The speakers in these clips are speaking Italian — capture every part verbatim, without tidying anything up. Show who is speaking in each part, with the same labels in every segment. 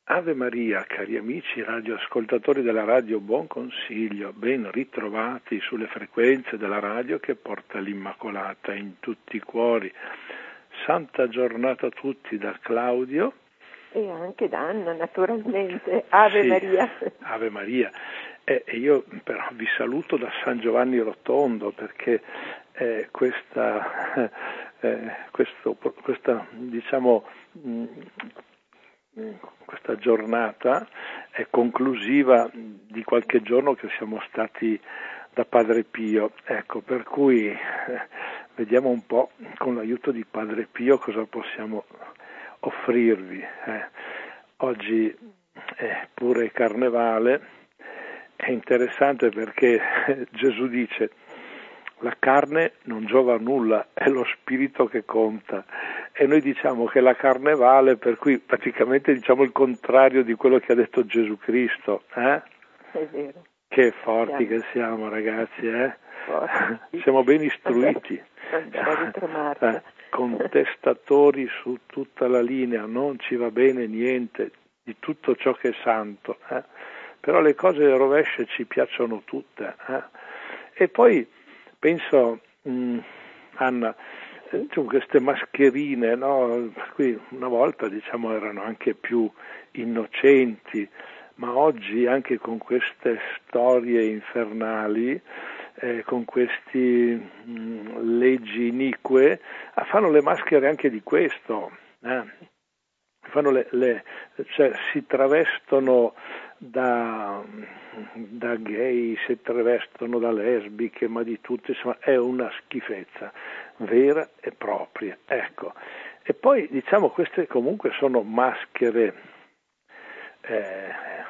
Speaker 1: Ave Maria, cari amici radioascoltatori della radio, buon consiglio, ben ritrovati sulle frequenze della radio che porta l'Immacolata in tutti i cuori. Santa giornata a tutti da Claudio.
Speaker 2: E anche da Anna, naturalmente. Ave
Speaker 1: sì,
Speaker 2: Maria.
Speaker 1: Ave Maria. E eh, io però vi saluto da San Giovanni Rotondo perché eh, questa, eh, questo, questa, diciamo, mh, questa giornata è conclusiva di qualche giorno che siamo stati da Padre Pio, ecco, per cui eh, vediamo un po' con l'aiuto di Padre Pio cosa possiamo offrirvi. Eh. Oggi è pure Carnevale, è interessante perché Gesù dice: la carne non giova a nulla, è lo spirito che conta. E noi diciamo che la carne vale, per cui praticamente diciamo il contrario di quello che ha detto Gesù Cristo. Eh?
Speaker 2: È vero.
Speaker 1: Che forti
Speaker 2: siamo.
Speaker 1: che siamo, ragazzi, eh?
Speaker 2: Forti.
Speaker 1: Siamo ben istruiti.
Speaker 2: Eh,
Speaker 1: contestatori su tutta la linea, non ci va bene niente di tutto ciò che è santo. Eh? Però le cose rovesce ci piacciono tutte. Eh? E poi penso, mh, Anna, eh, queste mascherine, no? Qui una volta diciamo erano anche più innocenti, ma oggi anche con queste storie infernali, eh, con queste leggi inique, fanno le maschere anche di questo. Eh? Fanno le, le, cioè, si travestono da, da gay, si travestono da lesbiche, ma di tutto, insomma, è una schifezza vera e propria. Ecco. E poi diciamo queste comunque sono maschere, eh,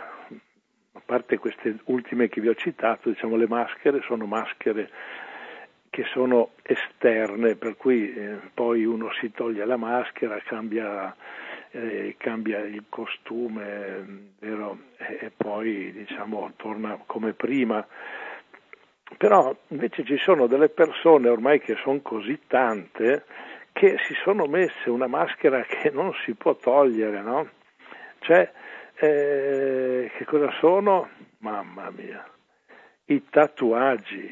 Speaker 1: a parte queste ultime che vi ho citato, diciamo le maschere sono maschere che sono esterne, per cui eh, poi uno si toglie la maschera, cambia, eh, cambia il costume, vero? E, e poi diciamo torna come prima. Però invece ci sono delle persone ormai che sono così tante che si sono messe una maschera che non si può togliere, no? Cioè, eh, che cosa sono? Mamma mia, i tatuaggi.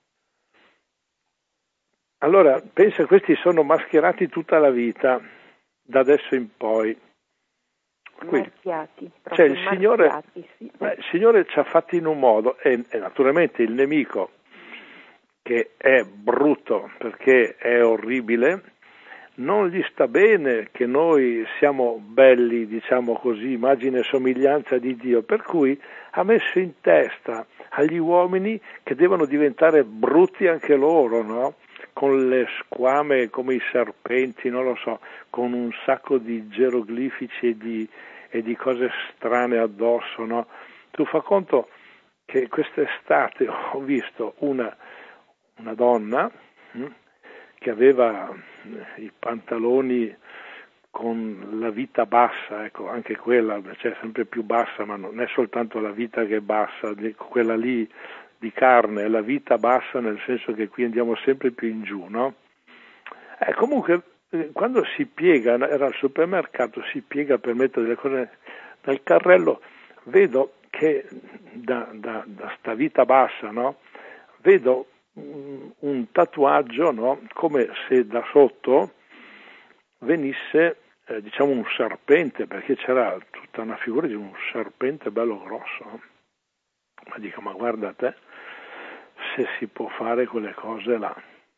Speaker 1: Allora, pensa, questi sono mascherati tutta la vita, da adesso in poi. Qui,
Speaker 2: marchiati,
Speaker 1: cioè il Signore,
Speaker 2: marchiati, sì.
Speaker 1: beh, il Signore ci ha fatti in un modo, e, e naturalmente il nemico, che è brutto perché è orribile, non gli sta bene che noi siamo belli, diciamo così, immagine e somiglianza di Dio, per cui ha messo in testa agli uomini che devono diventare brutti anche loro, no? Con le squame come i serpenti, non lo so, con un sacco di geroglifici e di, e di cose strane addosso, no? Tu fa conto che quest'estate ho visto una, una donna hm, che aveva i pantaloni con la vita bassa, ecco, anche quella, cioè sempre più bassa, ma non è soltanto la vita che è bassa, quella lì di carne, è la vita bassa nel senso che qui andiamo sempre più in giù, no? Eh, comunque, eh, quando si piega, era al supermercato, si piega per mettere delle cose nel carrello, vedo che da, da, da sta vita bassa, no? Vedo un, un tatuaggio, no? Come se da sotto venisse, eh, diciamo, un serpente, perché c'era tutta una figura di un serpente bello grosso, no? Ma dico, ma guarda te, se si può fare quelle cose là.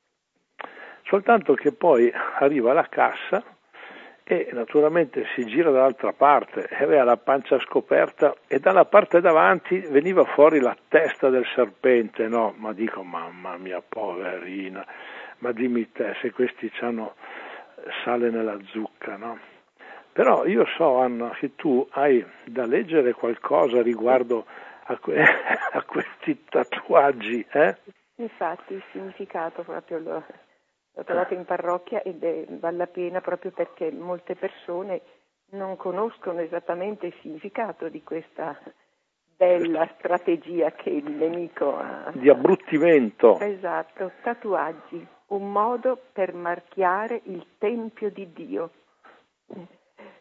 Speaker 1: Soltanto che poi arriva alla cassa e naturalmente si gira dall'altra parte e aveva la pancia scoperta e dalla parte davanti veniva fuori la testa del serpente, no? Ma dico, mamma mia, poverina, ma dimmi te se questi c'hanno sale nella zucca, no? Però io so, Anna, che tu hai da leggere qualcosa riguardo a, que- a questi tatuaggi, eh?
Speaker 2: Infatti il significato proprio lo... l'ho trovato in parrocchia ed è, vale la pena proprio perché molte persone non conoscono esattamente il significato di questa bella strategia che il nemico ha.
Speaker 1: Di abbruttimento.
Speaker 2: Esatto, tatuaggi, un modo per marchiare il tempio di Dio.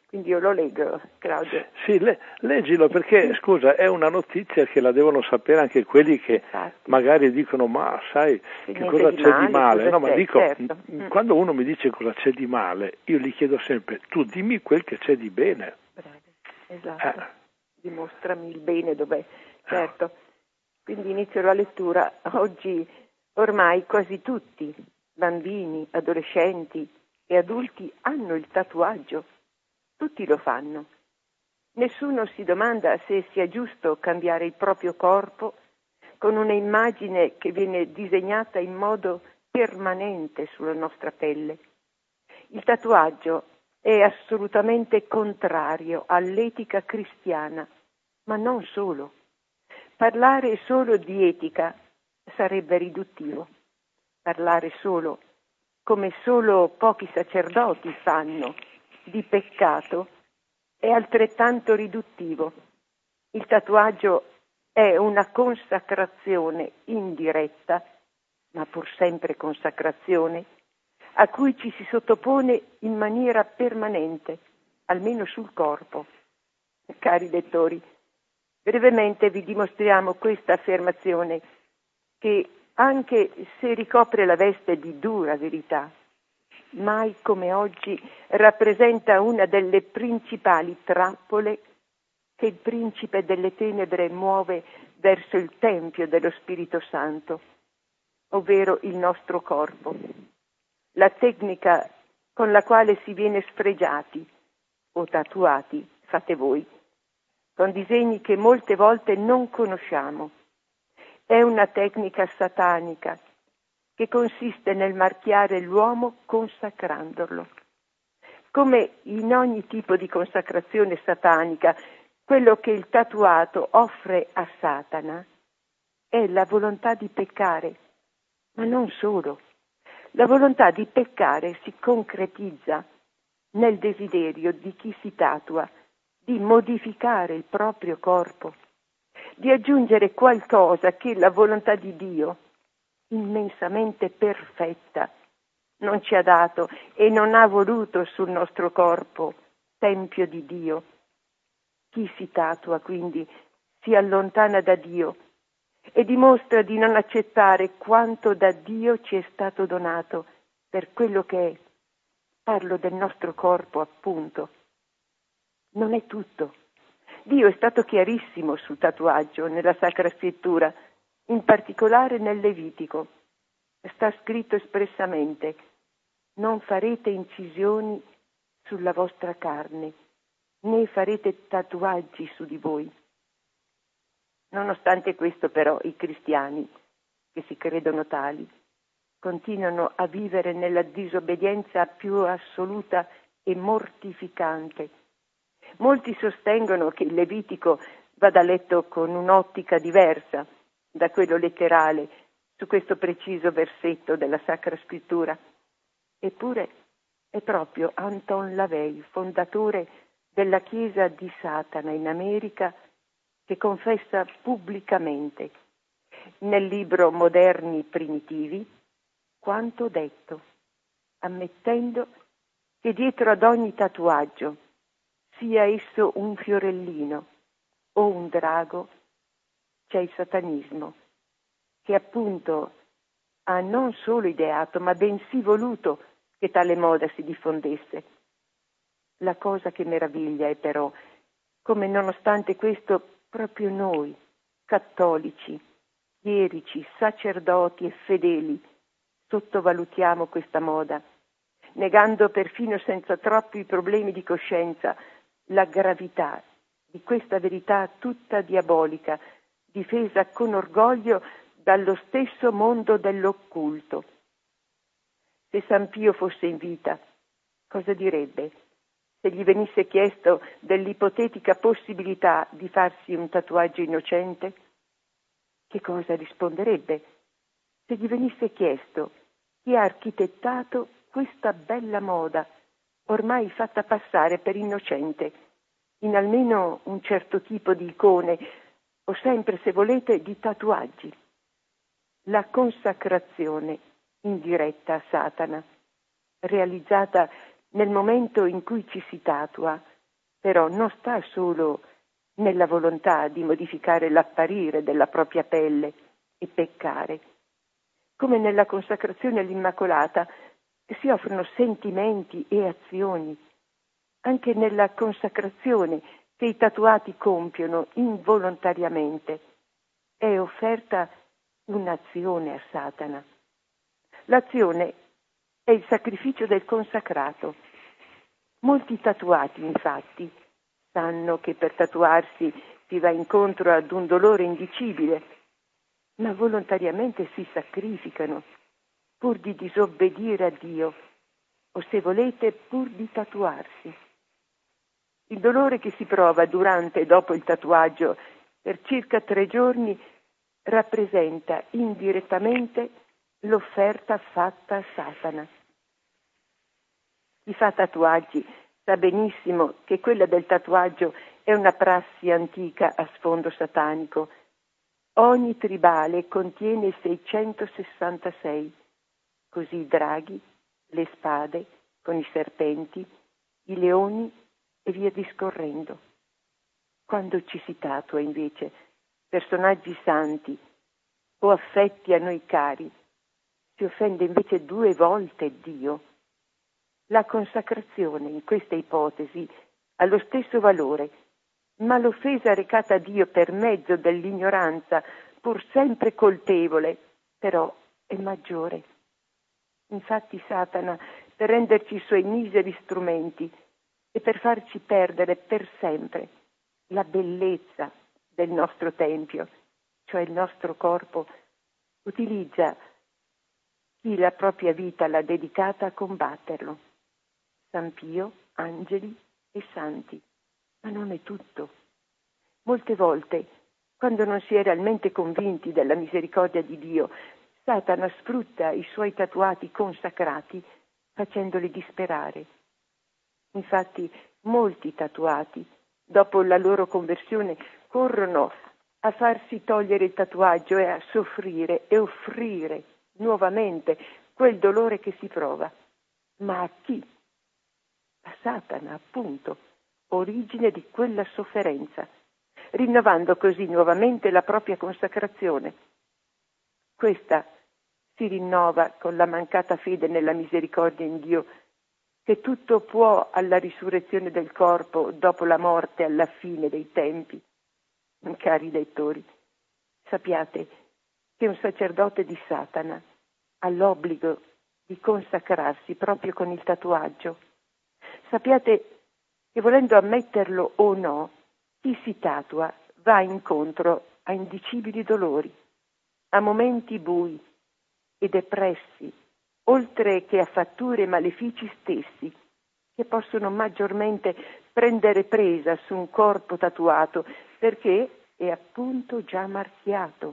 Speaker 2: Quindi io lo leggo, Claudio.
Speaker 1: Sì, le, leggilo perché, scusa, è una notizia che la devono sapere anche quelli che
Speaker 2: Infatti.
Speaker 1: magari dicono, ma sai
Speaker 2: Che
Speaker 1: che cosa
Speaker 2: di
Speaker 1: c'è
Speaker 2: male,
Speaker 1: di male?
Speaker 2: cosa
Speaker 1: No, ma
Speaker 2: c'è,
Speaker 1: dico,
Speaker 2: certo.
Speaker 1: m- quando uno mi dice cosa c'è di male, io gli chiedo sempre, tu dimmi quel che c'è di bene.
Speaker 2: Bravo, esatto.
Speaker 1: Eh.
Speaker 2: Dimostrami il bene dov'è, certo. Quindi inizio la lettura. Oggi ormai quasi tutti, bambini, adolescenti e adulti, hanno il tatuaggio. Tutti lo fanno. Nessuno si domanda se sia giusto cambiare il proprio corpo con una immagine che viene disegnata in modo permanente sulla nostra pelle. Il tatuaggio è assolutamente contrario all'etica cristiana, ma non solo. Parlare solo di etica sarebbe riduttivo. Parlare solo, come solo pochi sacerdoti fanno, di peccato è altrettanto riduttivo. Il tatuaggio è una consacrazione indiretta, ma pur sempre consacrazione, a cui ci si sottopone in maniera permanente, almeno sul corpo. Cari lettori, brevemente vi dimostriamo questa affermazione che, anche se ricopre la veste di dura verità, mai come oggi rappresenta una delle principali trappole che il principe delle tenebre muove verso il tempio dello Spirito Santo, ovvero il nostro corpo. La tecnica con la quale si viene sfregiati o tatuati, fate voi, con disegni che molte volte non conosciamo. È una tecnica satanica che consiste nel marchiare l'uomo consacrandolo. Come in ogni tipo di consacrazione satanica, quello che il tatuato offre a Satana è la volontà di peccare, ma non solo. La volontà di peccare si concretizza nel desiderio di chi si tatua di modificare il proprio corpo, di aggiungere qualcosa che la volontà di Dio, immensamente perfetta, non ci ha dato e non ha voluto sul nostro corpo, tempio di Dio. Chi si tatua quindi si allontana da Dio e dimostra di non accettare quanto da Dio ci è stato donato per quello che è. Parlo del nostro corpo, appunto. Non è tutto. Dio è stato chiarissimo sul tatuaggio nella Sacra Scrittura, in particolare nel Levitico. Sta scritto espressamente: non farete incisioni sulla vostra carne, né farete tatuaggi su di voi. Nonostante questo, però, i cristiani, che si credono tali, continuano a vivere nella disobbedienza più assoluta e mortificante. Molti sostengono che il Levitico vada letto con un'ottica diversa da quello letterale su questo preciso versetto della Sacra Scrittura. Eppure è proprio Anton LaVey, fondatore della Chiesa di Satana in America, che confessa pubblicamente nel libro Moderni Primitivi quanto detto, ammettendo che dietro ad ogni tatuaggio, sia esso un fiorellino o un drago, c'è il satanismo, che appunto ha non solo ideato, ma bensì voluto che tale moda si diffondesse. La cosa che meraviglia è però come, nonostante questo, proprio noi, cattolici, chierici, sacerdoti e fedeli, sottovalutiamo questa moda, negando perfino senza troppi problemi di coscienza la gravità di questa verità tutta diabolica, difesa con orgoglio dallo stesso mondo dell'occulto. Se San Pio fosse in vita, cosa direbbe se gli venisse chiesto dell'ipotetica possibilità di farsi un tatuaggio innocente? Che cosa risponderebbe se gli venisse chiesto chi ha architettato questa bella moda, ormai fatta passare per innocente, in almeno un certo tipo di icone, o sempre, se volete, di tatuaggi? La consacrazione indiretta a Satana, realizzata nel momento in cui ci si tatua, però non sta solo nella volontà di modificare l'apparire della propria pelle e peccare. Come nella consacrazione all'Immacolata si offrono sentimenti e azioni. Anche nella consacrazione che i tatuati compiono involontariamente è offerta un'azione a Satana. L'azione è il sacrificio del consacrato. Molti tatuati, infatti, sanno che per tatuarsi si va incontro ad un dolore indicibile, ma volontariamente si sacrificano pur di disobbedire a Dio, o se volete pur di tatuarsi. Il dolore che si prova durante e dopo il tatuaggio per circa tre giorni rappresenta indirettamente l'offerta fatta a Satana. Chi fa tatuaggi sa benissimo che quella del tatuaggio è una prassi antica a sfondo satanico. Ogni tribale contiene seicentosessantasei, così i draghi, le spade con i serpenti, i leoni e via discorrendo. Quando ci si tatua invece personaggi santi o affetti a noi cari, si offende invece due volte Dio. La consacrazione in questa ipotesi ha lo stesso valore, ma l'offesa recata a Dio per mezzo dell'ignoranza, pur sempre colpevole, però è maggiore. Infatti Satana, per renderci i suoi miseri strumenti e per farci perdere per sempre la bellezza del nostro tempio, cioè il nostro corpo, utilizza chi la propria vita l'ha dedicata a combatterlo. San Pio, angeli e santi. Ma non è tutto. Molte volte, quando non si è realmente convinti della misericordia di Dio, Satana sfrutta i suoi tatuati consacrati facendoli disperare. Infatti, molti tatuati, dopo la loro conversione, corrono a farsi togliere il tatuaggio e a soffrire e offrire nuovamente quel dolore che si prova. Ma a chi? A Satana, appunto, origine di quella sofferenza, rinnovando così nuovamente la propria consacrazione. Questa si rinnova con la mancata fede nella misericordia in Dio, che tutto può alla risurrezione del corpo dopo la morte alla fine dei tempi. Cari lettori, sappiate che un sacerdote di Satana ha l'obbligo di consacrarsi proprio con il tatuaggio. Sappiate che volendo ammetterlo o no, chi si tatua va incontro a indicibili dolori, a momenti bui e depressi, oltre che a fatture e malefici stessi, che possono maggiormente prendere presa su un corpo tatuato, perché è appunto già marchiato.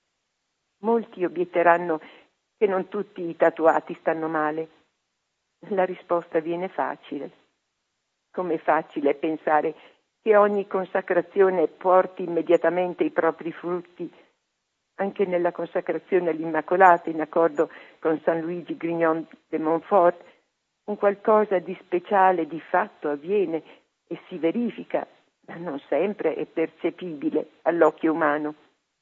Speaker 2: Molti obietteranno che non tutti i tatuati stanno male. La risposta viene facile. Com'è facile pensare che ogni consacrazione porti immediatamente i propri frutti. Anche nella consacrazione all'Immacolata, in accordo con San Luigi Grignon de Montfort, un qualcosa di speciale di fatto avviene e si verifica, ma non sempre è percepibile all'occhio umano.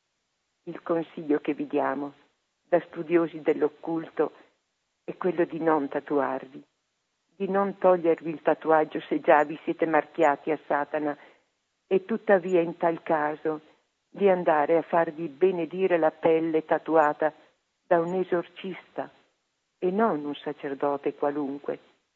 Speaker 2: Il consiglio che vi diamo, da studiosi dell'occulto, è quello di non tatuarvi, di non togliervi il tatuaggio se già vi siete marchiati a Satana, e tuttavia in tal caso di andare a farvi benedire la pelle tatuata da un esorcista e non un sacerdote qualunque.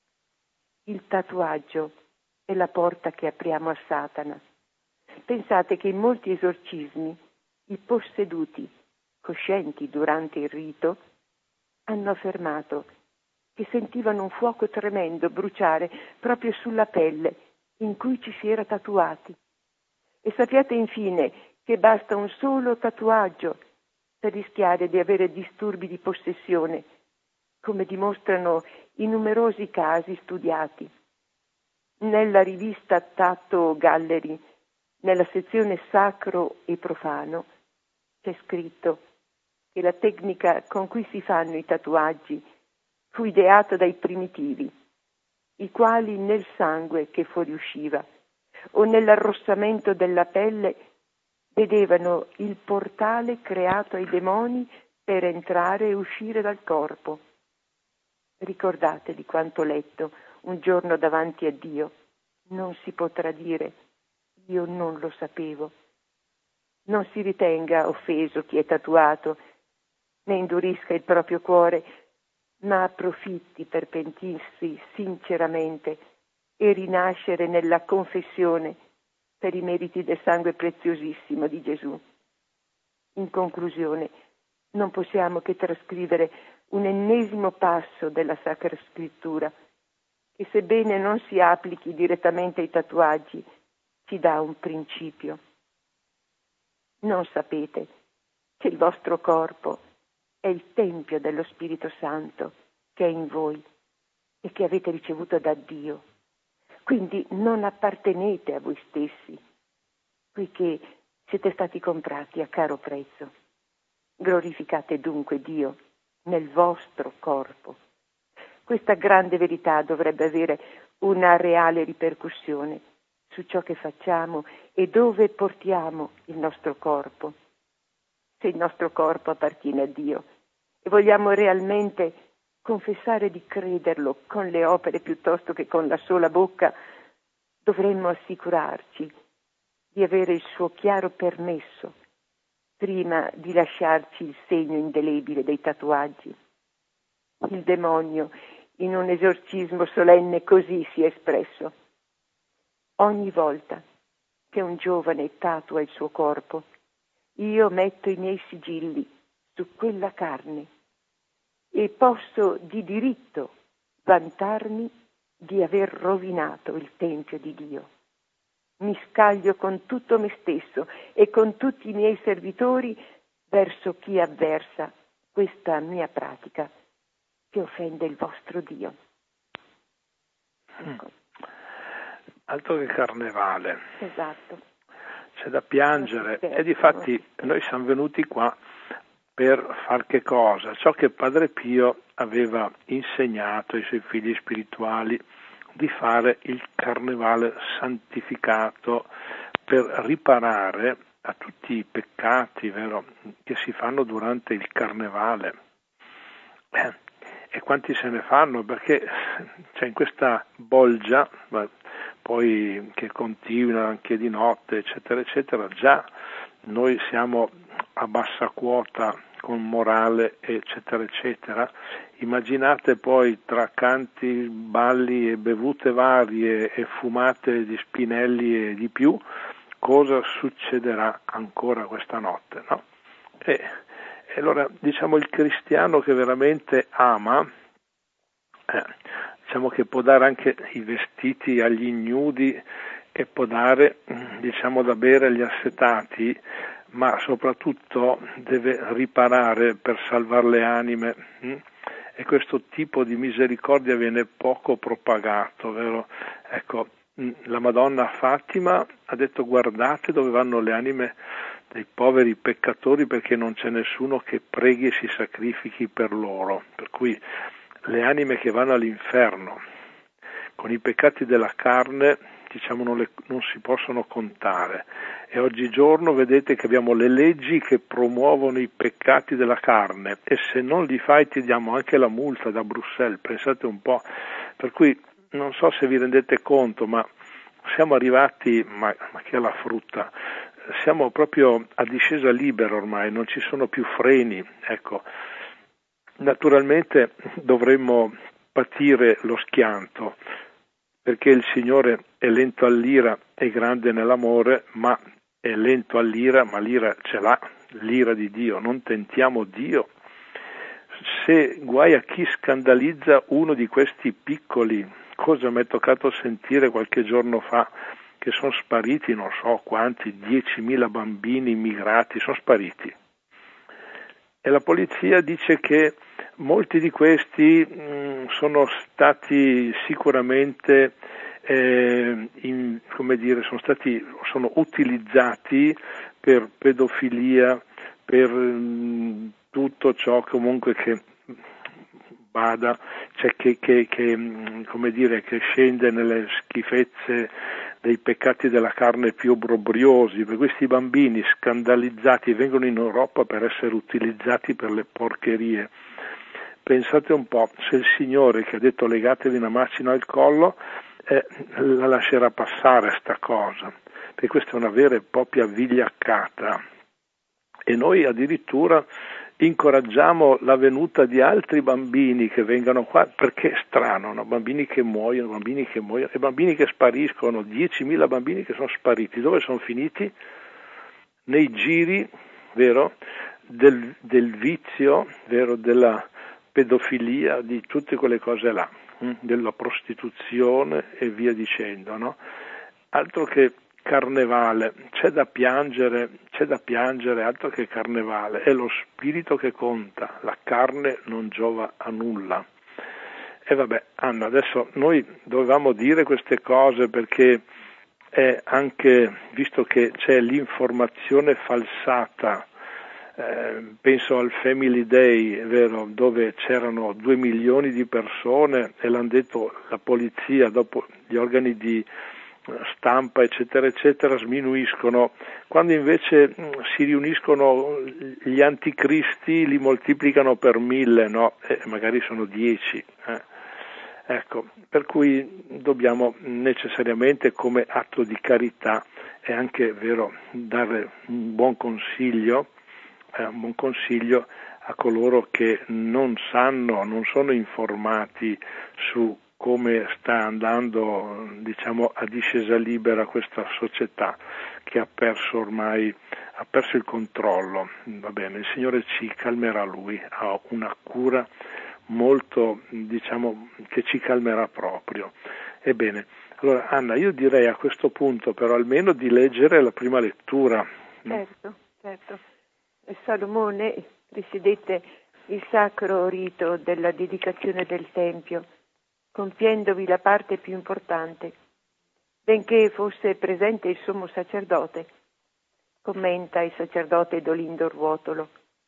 Speaker 2: Il tatuaggio è la porta che apriamo a Satana. Pensate che in molti esorcismi i posseduti, coscienti durante il rito, hanno affermato che sentivano un fuoco tremendo bruciare proprio sulla pelle in cui ci si era tatuati. E sappiate infine che basta un solo tatuaggio per rischiare di avere disturbi di possessione, come dimostrano i numerosi casi studiati. Nella rivista Tattoo Gallery, nella sezione Sacro e Profano, c'è scritto che la tecnica con cui si fanno i tatuaggi fu ideata dai primitivi, i quali nel sangue che fuoriusciva o nell'arrossamento della pelle, vedevano il portale creato ai demoni per entrare e uscire dal corpo. Ricordate di quanto letto un giorno davanti a Dio. Non si potrà dire io non lo sapevo. Non si ritenga offeso chi è tatuato, ne indurisca il proprio cuore, ma approfitti per pentirsi sinceramente e rinascere nella confessione per i meriti del sangue preziosissimo di Gesù. In conclusione, non possiamo che trascrivere un ennesimo passo della Sacra Scrittura, che sebbene non si applichi direttamente ai tatuaggi, ci dà un principio. Non sapete che il vostro corpo è il Tempio dello Spirito Santo che è in voi e che avete ricevuto da Dio. Quindi non appartenete a voi stessi, poiché siete stati comprati a caro prezzo. Glorificate dunque Dio nel vostro corpo. Questa grande verità dovrebbe avere una reale ripercussione su ciò che facciamo e dove portiamo il nostro corpo. Se il nostro corpo appartiene a Dio e vogliamo realmente confessare di crederlo con le opere piuttosto che con la sola bocca, dovremmo assicurarci di avere il suo chiaro permesso prima di lasciarci il segno indelebile dei tatuaggi. Il demonio in un esorcismo solenne così si è espresso. Ogni volta che un giovane tatua il suo corpo, io metto i miei sigilli su quella carne e posso di diritto vantarmi di aver rovinato il Tempio di Dio. Mi scaglio con tutto me stesso e con tutti i miei servitori verso chi avversa questa mia pratica che offende il vostro Dio. Ecco.
Speaker 1: Altro che carnevale.
Speaker 2: Esatto.
Speaker 1: C'è da piangere e difatti noi siamo venuti qua per far che cosa? Ciò che Padre Pio aveva insegnato ai suoi figli spirituali, di fare il carnevale santificato per riparare a tutti i peccati, vero, che si fanno durante il carnevale. Eh, e quanti se ne fanno? Perché c'è in questa bolgia, poi che continua anche di notte, eccetera, eccetera, già noi siamo a bassa quota con morale, eccetera, eccetera. Immaginate poi tra canti, balli e bevute varie e fumate di spinelli e di più, cosa succederà ancora questa notte, no? E, e allora diciamo il cristiano che veramente ama, eh, diciamo che può dare anche i vestiti agli ignudi e può dare, diciamo, da bere agli assetati, ma soprattutto deve riparare per salvare le anime, hm? E questo tipo di misericordia viene poco propagato, vero? Ecco, la Madonna Fatima ha detto: guardate dove vanno le anime dei poveri peccatori, perché non c'è nessuno che preghi e si sacrifichi per loro. Per cui le anime che vanno all'inferno con i peccati della carne, diciamo, non, le, non si possono contare. E oggigiorno vedete che abbiamo le leggi che promuovono i peccati della carne, e se non li fai ti diamo anche la multa da Bruxelles, pensate un po'. Per cui non so se vi rendete conto, ma siamo arrivati, ma, ma che alla frutta, siamo proprio a discesa libera ormai, non ci sono più freni, ecco. Naturalmente dovremmo patire lo schianto, perché il Signore è lento all'ira e grande nell'amore, ma è lento all'ira, ma l'ira ce l'ha, l'ira di Dio. Non tentiamo Dio. Se guai a chi scandalizza uno di questi piccoli, cosa mi è toccato sentire qualche giorno fa, che sono spariti, non so quanti, diecimila bambini immigrati, sono spariti. E la polizia dice che molti di questi mh, sono stati sicuramente, eh, in, come dire, sono stati, sono utilizzati per pedofilia, per mh, tutto ciò comunque che vada, cioè che, che, che, come dire, che scende nelle schifezze dei peccati della carne più obbrobriosi, per questi bambini scandalizzati vengono in Europa per essere utilizzati per le porcherie. Pensate un po', se il Signore che ha detto legatevi una macina al collo, eh, la lascerà passare sta cosa, perché questa è una vera e propria vigliaccata. E noi addirittura incoraggiamo la venuta di altri bambini che vengano qua, perché è strano, no? Bambini che muoiono, bambini che muoiono e bambini che spariscono, diecimila bambini che sono spariti. Dove sono finiti? Nei giri, vero, del, del vizio, vero, della pedofilia, di tutte quelle cose là, hm? della prostituzione e via dicendo, no? Altro che carnevale, c'è da piangere, c'è da piangere, altro che carnevale, è lo spirito che conta, la carne non giova a nulla. E vabbè, Anna, adesso noi dovevamo dire queste cose perché è anche, visto che c'è l'informazione falsata, eh, penso al Family Day, è vero, dove c'erano due milioni di persone e l'hanno detto la polizia, dopo gli organi di stampa eccetera eccetera sminuiscono, quando invece si riuniscono gli anticristi, li moltiplicano per mille, no? E magari sono dieci. Eh. Ecco, per cui dobbiamo necessariamente come atto di carità è anche vero dare un buon consiglio, eh, un buon consiglio a coloro che non sanno, non sono informati su come sta andando, diciamo, a discesa libera questa società che ha perso ormai, ha perso il controllo. Va bene, il Signore ci calmerà Lui, ha una cura molto, diciamo, che ci calmerà proprio. Ebbene, allora Anna, io direi a questo punto però almeno di leggere la prima lettura.
Speaker 2: Certo, certo. Salomone presiedette il sacro rito della dedicazione del Tempio, compiendovi la parte più importante, benché fosse presente il sommo sacerdote. Commenta il sacerdote Dolindo Ruotolo.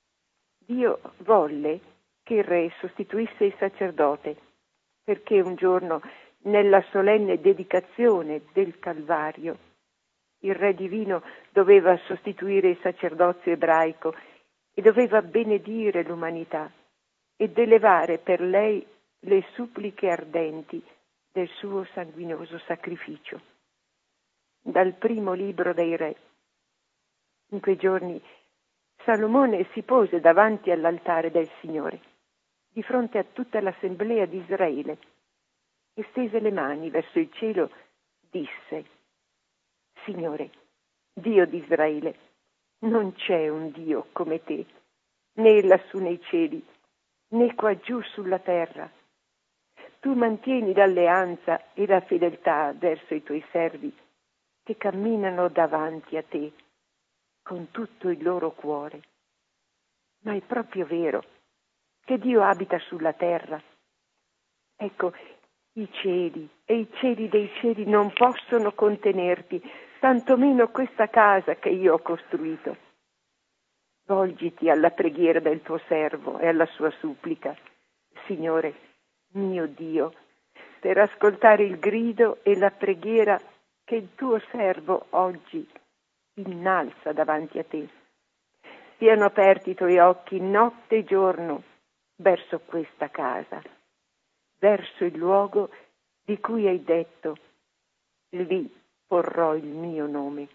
Speaker 2: Dio volle che il re sostituisse il sacerdote, perché un giorno, nella solenne dedicazione del Calvario, il re divino doveva sostituire il sacerdozio ebraico e doveva benedire l'umanità ed elevare per lei le suppliche ardenti del suo sanguinoso sacrificio. Dal primo libro dei re. In quei giorni Salomone si pose davanti all'altare del Signore, di fronte a tutta l'assemblea di Israele, e stese le mani verso il cielo, disse: Signore, Dio di Israele, non c'è un Dio come te, né lassù nei cieli, né qua giù sulla terra. Tu mantieni l'alleanza e la fedeltà verso i tuoi servi che camminano davanti a te con tutto il loro cuore. Ma è proprio vero che Dio abita sulla terra. Ecco, i cieli e i cieli dei cieli non possono contenerti, tantomeno questa casa che io ho costruito. Volgiti alla preghiera del tuo servo e alla sua supplica, Signore, mio Dio, per ascoltare il grido e la preghiera che il tuo servo oggi innalza davanti a te. Siano aperti i tuoi occhi notte e giorno verso questa casa, verso il luogo di cui hai detto: lì porrò il mio nome.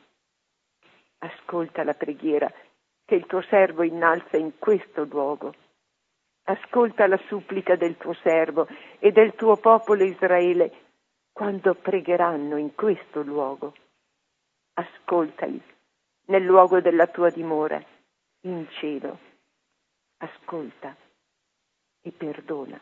Speaker 2: Ascolta la preghiera che il tuo servo innalza in questo luogo. Ascolta la supplica del tuo servo e del tuo popolo Israele quando pregheranno in questo luogo. Ascoltali nel luogo della tua dimora, in cielo. Ascolta e perdona.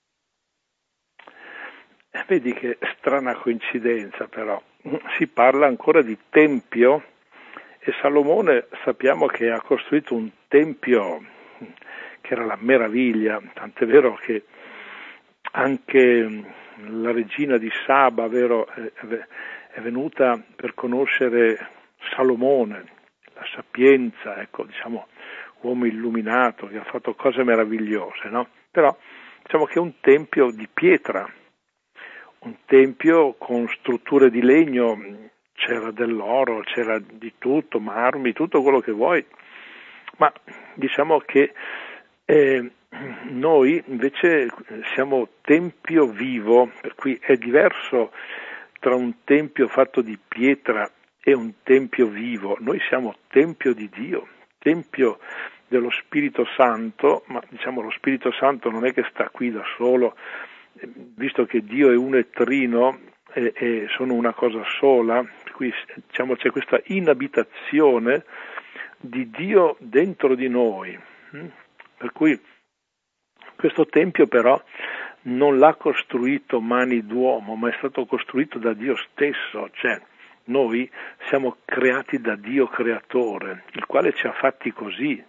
Speaker 1: Vedi che strana coincidenza però, si parla ancora di tempio e Salomone sappiamo che ha costruito un tempio che era la meraviglia, tant'è vero che anche la regina di Saba, vero, è venuta per conoscere Salomone, la sapienza, ecco, diciamo, uomo illuminato che ha fatto cose meravigliose, no? Però diciamo che è un tempio di pietra, un tempio con strutture di legno, c'era dell'oro, c'era di tutto, marmi, tutto quello che vuoi, ma diciamo che eh, noi invece siamo tempio vivo, per cui è diverso tra un tempio fatto di pietra e un tempio vivo. Noi siamo tempio di Dio, tempio dello Spirito Santo, ma diciamo lo Spirito Santo non è che sta qui da solo, visto che Dio è uno e trino e, e sono una cosa sola, per cui diciamo c'è questa inabitazione di Dio dentro di noi, per cui questo tempio però non l'ha costruito mani d'uomo, ma è stato costruito da Dio stesso, cioè noi siamo creati da Dio creatore, il quale ci ha fatti così.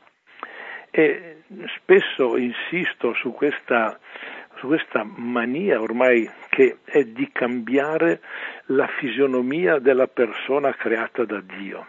Speaker 1: E spesso insisto su questa, su questa mania ormai che è di cambiare la fisionomia della persona creata da Dio.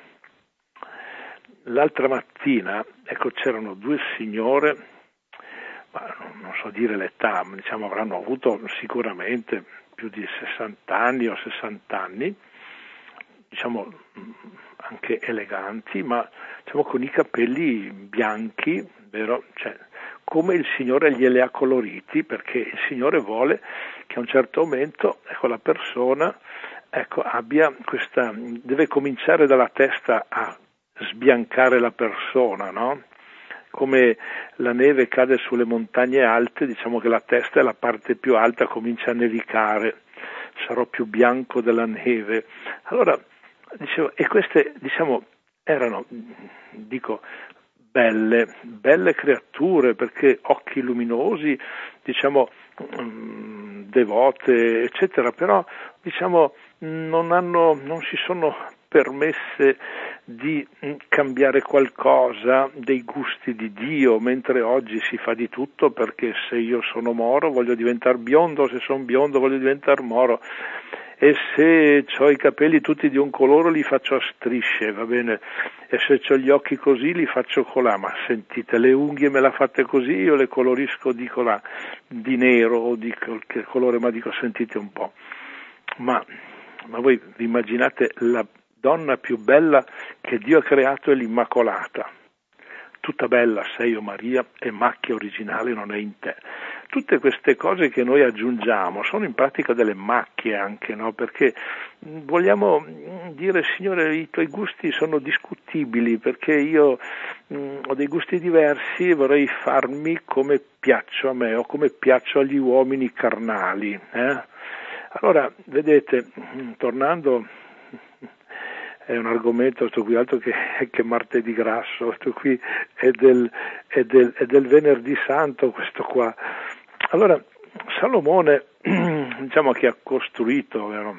Speaker 1: L'altra mattina, ecco, c'erano due signore, ma non so dire l'età, ma diciamo avranno avuto sicuramente più di sessanta anni o sessanta anni, diciamo anche eleganti, ma diciamo con i capelli bianchi, vero? Cioè, come il Signore glieli ha coloriti, perché il Signore vuole che a un certo momento, ecco, la persona, ecco, abbia questa, deve cominciare dalla testa a sbiancare la persona, no? Come la neve cade sulle montagne alte, diciamo che la testa è la parte più alta, comincia a nevicare, sarò più bianco della neve. Allora, dicevo, e queste, diciamo, erano, dico, belle, belle creature, perché occhi luminosi, diciamo, mh, devote, eccetera, però, diciamo, non hanno, non si sono permesse di cambiare qualcosa dei gusti di Dio, mentre oggi si fa di tutto, perché se io sono moro voglio diventare biondo, se sono biondo voglio diventare moro, e se ho i capelli tutti di un colore li faccio a strisce, va bene, e se ho gli occhi così li faccio colà, ma sentite, le unghie me le fate così, io le colorisco di colà, di nero o di che colore, ma dico, sentite un po', ma, ma voi vi immaginate la donna più bella che Dio ha creato è l'Immacolata, tutta bella sei, o Maria, e macchia originale non è in te. Tutte queste cose che noi aggiungiamo sono in pratica delle macchie anche, no? Perché vogliamo dire, Signore, i tuoi gusti sono discutibili, perché io mh, ho dei gusti diversi e vorrei farmi come piaccio a me o come piaccio agli uomini carnali. Eh? Allora, vedete, tornando, è un argomento, sto qui altro che, che martedì grasso, sto qui è del, è, del, è del venerdì santo questo qua. Allora, Salomone, diciamo che ha costruito, vero?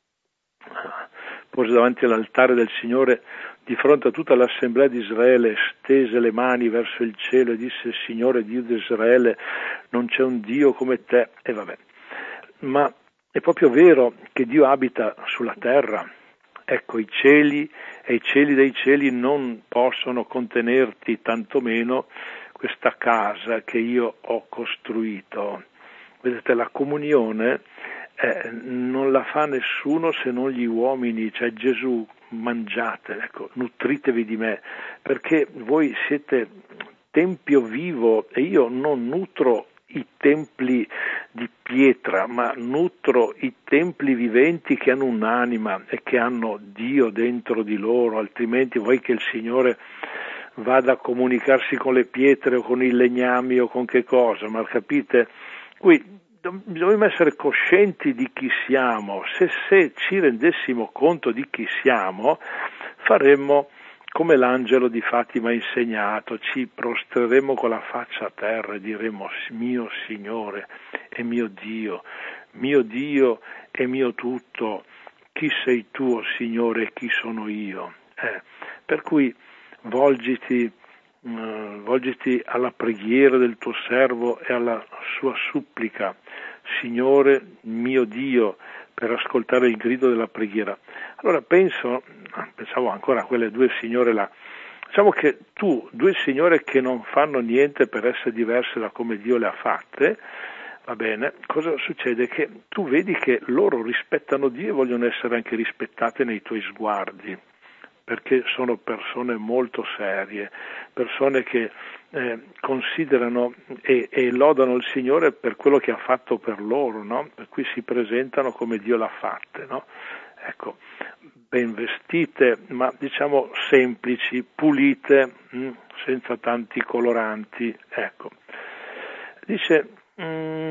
Speaker 1: Pose davanti all'altare del Signore di fronte a tutta l'assemblea di Israele, stese le mani verso il cielo e disse: Signore Dio di Israele, non c'è un Dio come te. E vabbè, ma è proprio vero che Dio abita sulla terra. Ecco, i cieli e i cieli dei cieli non possono contenerti, tantomeno questa casa che io ho costruito. Vedete, la comunione eh, non la fa nessuno se non gli uomini, cioè Gesù, mangiate, ecco, nutritevi di me, perché voi siete tempio vivo e io non nutro i templi di pietra, ma nutro i templi viventi che hanno un'anima e che hanno Dio dentro di loro, altrimenti vuoi che il Signore vada a comunicarsi con le pietre o con i legnami o con che cosa, ma capite? Qui dobbiamo essere coscienti di chi siamo, se, se ci rendessimo conto di chi siamo, faremmo come l'angelo di Fatima ha insegnato, ci prostreremo con la faccia a terra e diremo: mio Signore e mio Dio, mio Dio e mio tutto, chi sei tu, oh Signore, e chi sono io? Eh, per cui volgiti, uh, volgiti alla preghiera del tuo servo e alla sua supplica, Signore mio Dio, per ascoltare il grido della preghiera. Allora penso, pensavo ancora a quelle due signore là, diciamo che tu, due signore che non fanno niente per essere diverse da come Dio le ha fatte, Va bene, cosa succede? Che tu vedi che loro rispettano Dio e vogliono essere anche rispettate nei tuoi sguardi, perché sono persone molto serie, persone che eh, considerano e, e lodano il Signore per quello che ha fatto per loro, no? Per cui si presentano come Dio l'ha fatte, no? Ecco, ben vestite, ma diciamo semplici, pulite, mh, senza tanti coloranti, ecco. Dice, mh,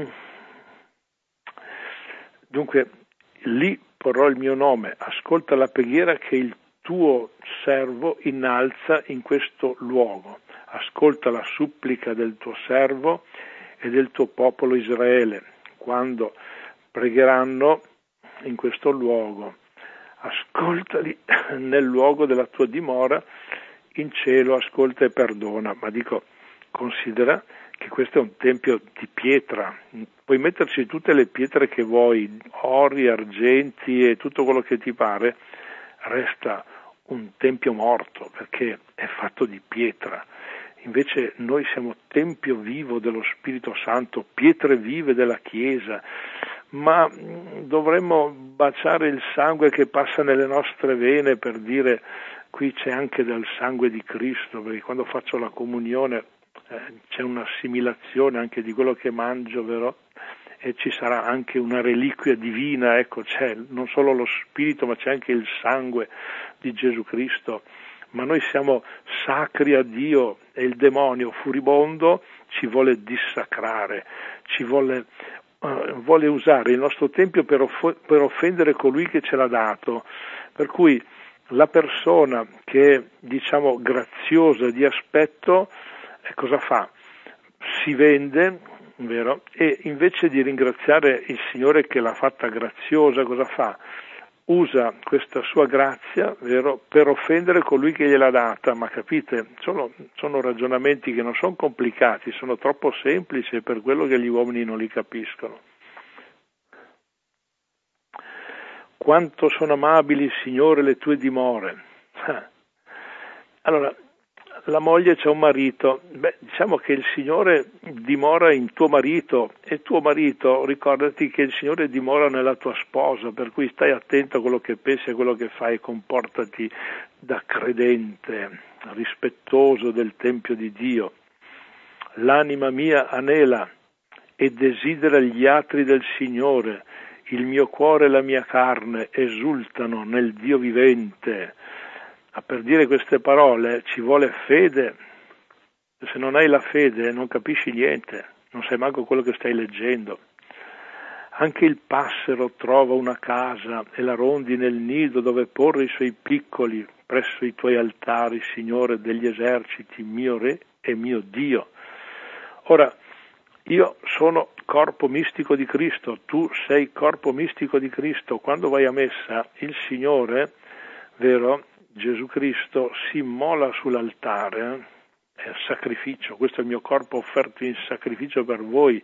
Speaker 1: dunque, lì porrò il mio nome, ascolta la preghiera che il tuo servo innalza in questo luogo, ascolta la supplica del tuo servo e del tuo popolo Israele, quando pregheranno in questo luogo, ascoltali nel luogo della tua dimora, in cielo ascolta e perdona, ma dico, considera che questo è un tempio di pietra, puoi metterci tutte le pietre che vuoi, ori, argenti e tutto quello che ti pare, resta un tempio morto perché è fatto di pietra. Invece noi siamo tempio vivo dello Spirito Santo, pietre vive della Chiesa, ma dovremmo baciare il sangue che passa nelle nostre vene per dire qui c'è anche del sangue di Cristo, perché quando faccio la comunione eh, c'è un'assimilazione anche di quello che mangio, vero? E ci sarà anche una reliquia divina, ecco, c'è non solo lo Spirito ma c'è anche il sangue di Gesù Cristo, ma noi siamo sacri a Dio e il demonio furibondo ci vuole dissacrare, ci vuole, uh, vuole usare il nostro tempio per, off- per offendere colui che ce l'ha dato, per cui la persona che è, diciamo, graziosa di aspetto, eh, cosa fa? Si vende, vero? E invece di ringraziare il Signore che l'ha fatta graziosa, cosa fa? Usa questa sua grazia, vero, per offendere colui che gliel'ha data, ma capite? Sono, sono ragionamenti che non sono complicati, sono troppo semplici per quello che gli uomini non li capiscono. Quanto sono amabili, Signore, le tue dimore. Allora, la moglie c'ha un marito, beh, diciamo che il Signore dimora in tuo marito e tuo marito, ricordati che il Signore dimora nella tua sposa, per cui stai attento a quello che pensi e a quello che fai, comportati da credente, rispettoso del Tempio di Dio. L'anima mia anela e desidera gli atri del Signore, il mio cuore e la mia carne esultano nel Dio vivente. Ma per dire queste parole ci vuole fede. Se non hai la fede non capisci niente, non sai manco quello che stai leggendo. Anche il passero trova una casa e la rondine il nido dove porre i suoi piccoli presso i tuoi altari, Signore degli eserciti, mio Re e mio Dio. Ora, io sono corpo mistico di Cristo, tu sei corpo mistico di Cristo. Quando vai a messa, il Signore, vero, Gesù Cristo si immola sull'altare, è sacrificio, questo è il mio corpo offerto in sacrificio per voi,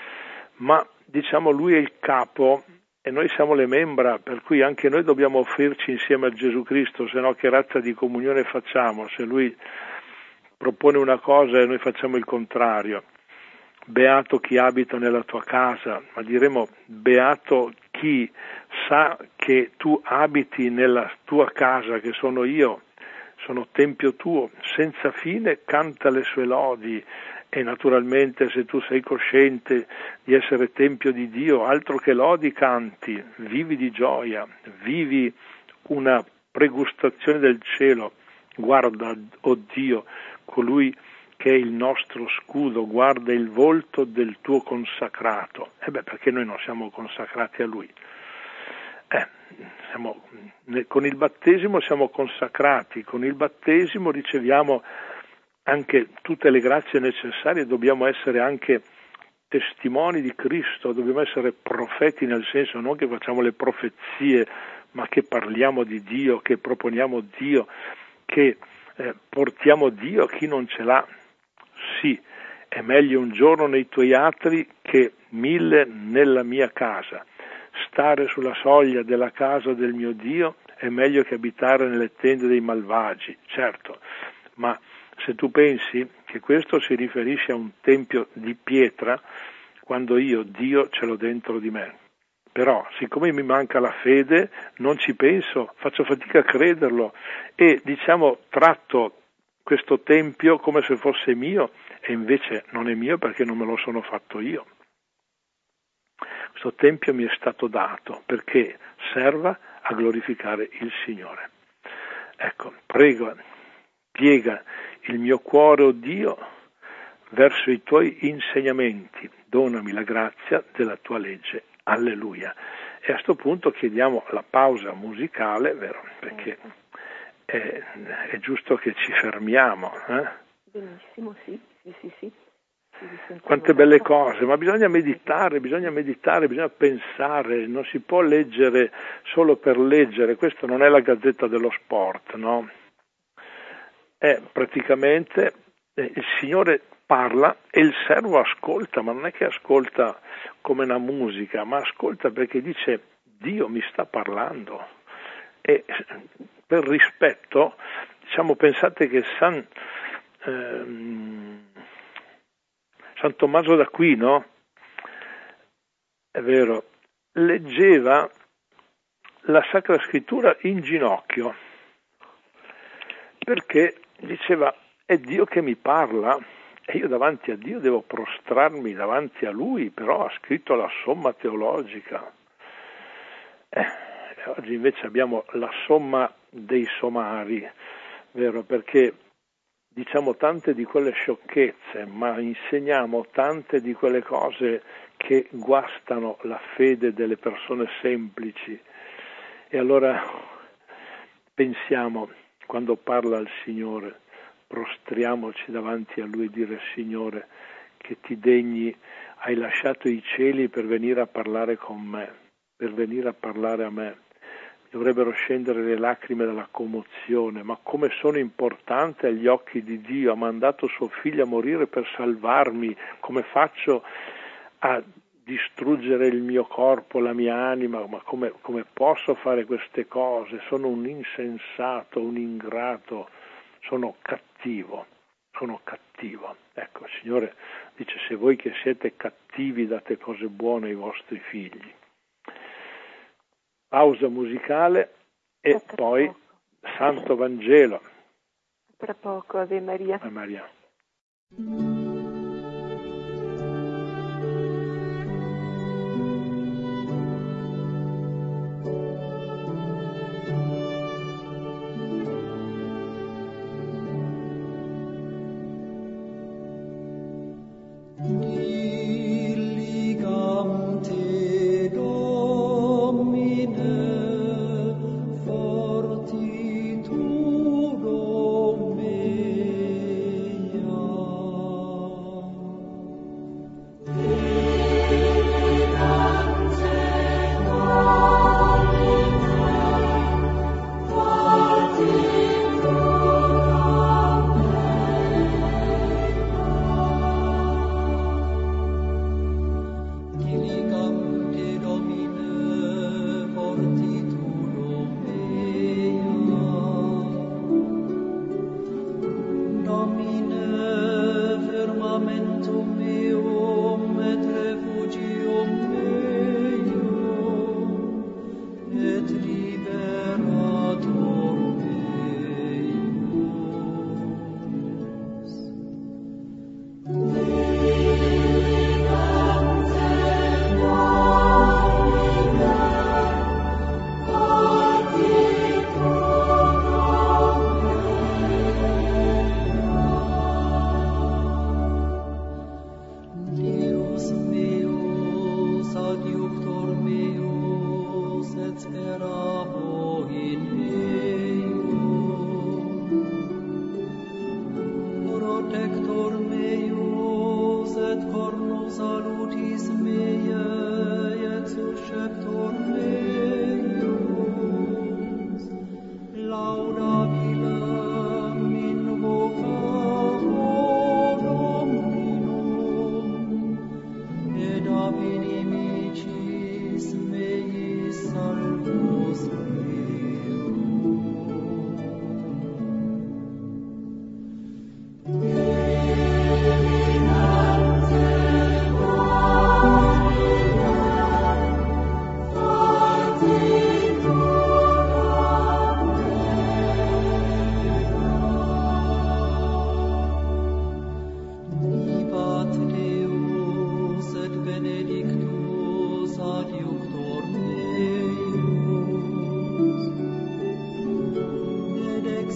Speaker 1: ma diciamo lui è il capo e noi siamo le membra, per cui anche noi dobbiamo offrirci insieme a Gesù Cristo, se no che razza di comunione facciamo, se lui propone una cosa e noi facciamo il contrario. Beato chi abita nella tua casa, ma diremo beato chi sa che tu abiti nella tua casa, che sono io, sono tempio tuo, senza fine canta le sue lodi e naturalmente se tu sei cosciente di essere tempio di Dio, altro che lodi canti, vivi di gioia, vivi una pregustazione del cielo, guarda, oh Dio, colui che è il nostro scudo, guarda il volto del tuo consacrato. E beh, perché noi non siamo consacrati a lui? Eh, siamo, con il battesimo siamo consacrati, con il battesimo riceviamo anche tutte le grazie necessarie, dobbiamo essere anche testimoni di Cristo, dobbiamo essere profeti nel senso non che facciamo le profezie, ma che parliamo di Dio, che proponiamo Dio, che eh, portiamo Dio a chi non ce l'ha. Sì, è meglio un giorno nei tuoi atri che mille nella mia casa. Stare sulla soglia della casa del mio Dio è meglio che abitare nelle tende dei malvagi, certo, ma se tu pensi che questo si riferisce a un tempio di pietra, quando io Dio ce l'ho dentro di me. Però, siccome mi manca la fede, non ci penso, faccio fatica a crederlo e, diciamo, tratto questo tempio come se fosse mio e invece non è mio perché non me lo sono fatto io. Questo tempio mi è stato dato perché serva a glorificare il Signore. Ecco, prego, piega il mio cuore, o Dio, verso i tuoi insegnamenti, donami la grazia della tua legge. Alleluia. E a questo punto chiediamo la pausa musicale, vero? Perché è, è giusto che ci fermiamo. Eh?
Speaker 2: Benissimo, sì, sì, sì, sì.
Speaker 1: Quante belle cose, ma bisogna meditare, bisogna meditare, bisogna pensare, non si può leggere solo per leggere, questo non è la Gazzetta dello Sport, no? È praticamente eh, il Signore parla e il servo ascolta, ma non è che ascolta come una musica, ma ascolta perché dice Dio mi sta parlando. E per rispetto, diciamo, pensate che San, ehm, San Tommaso d'Aquino, è vero, leggeva la Sacra Scrittura in ginocchio, perché diceva è Dio che mi parla e io davanti a Dio devo prostrarmi davanti a Lui, però ha scritto la somma teologica. Eh, oggi invece abbiamo la somma dei sommari, vero? Perché diciamo tante di quelle sciocchezze, ma insegniamo tante di quelle cose che guastano la fede delle persone semplici. E allora pensiamo, quando parla il Signore, prostriamoci davanti a Lui e dire Signore, che ti degni, hai lasciato i cieli per venire a parlare con me, per venire a parlare a me. Dovrebbero scendere le lacrime della commozione, ma come sono importante agli occhi di Dio, ha mandato suo figlio a morire per salvarmi, come faccio a distruggere il mio corpo, la mia anima, ma come, come posso fare queste cose? Sono un insensato, un ingrato, sono cattivo, sono cattivo. Ecco, il Signore dice, se voi che siete cattivi date cose buone ai vostri figli. Pausa musicale e poi poco. Santo Vangelo.
Speaker 2: Tra poco, Ave Maria.
Speaker 1: Ave Maria.
Speaker 3: Fortitudo mea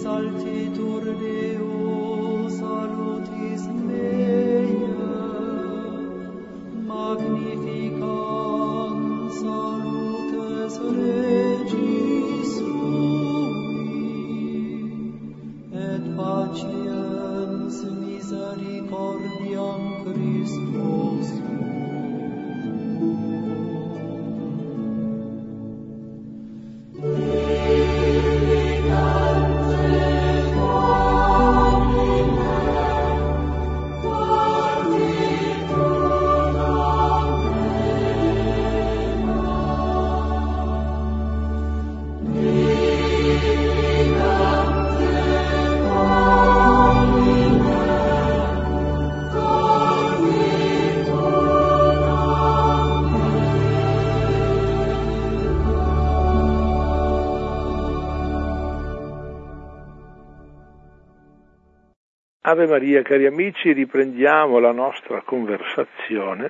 Speaker 3: exaltitur Deo salutis mea, magnificam salutes Regis sui, et patiens misericordiam Christus
Speaker 1: Ave Maria, cari amici, riprendiamo la nostra conversazione.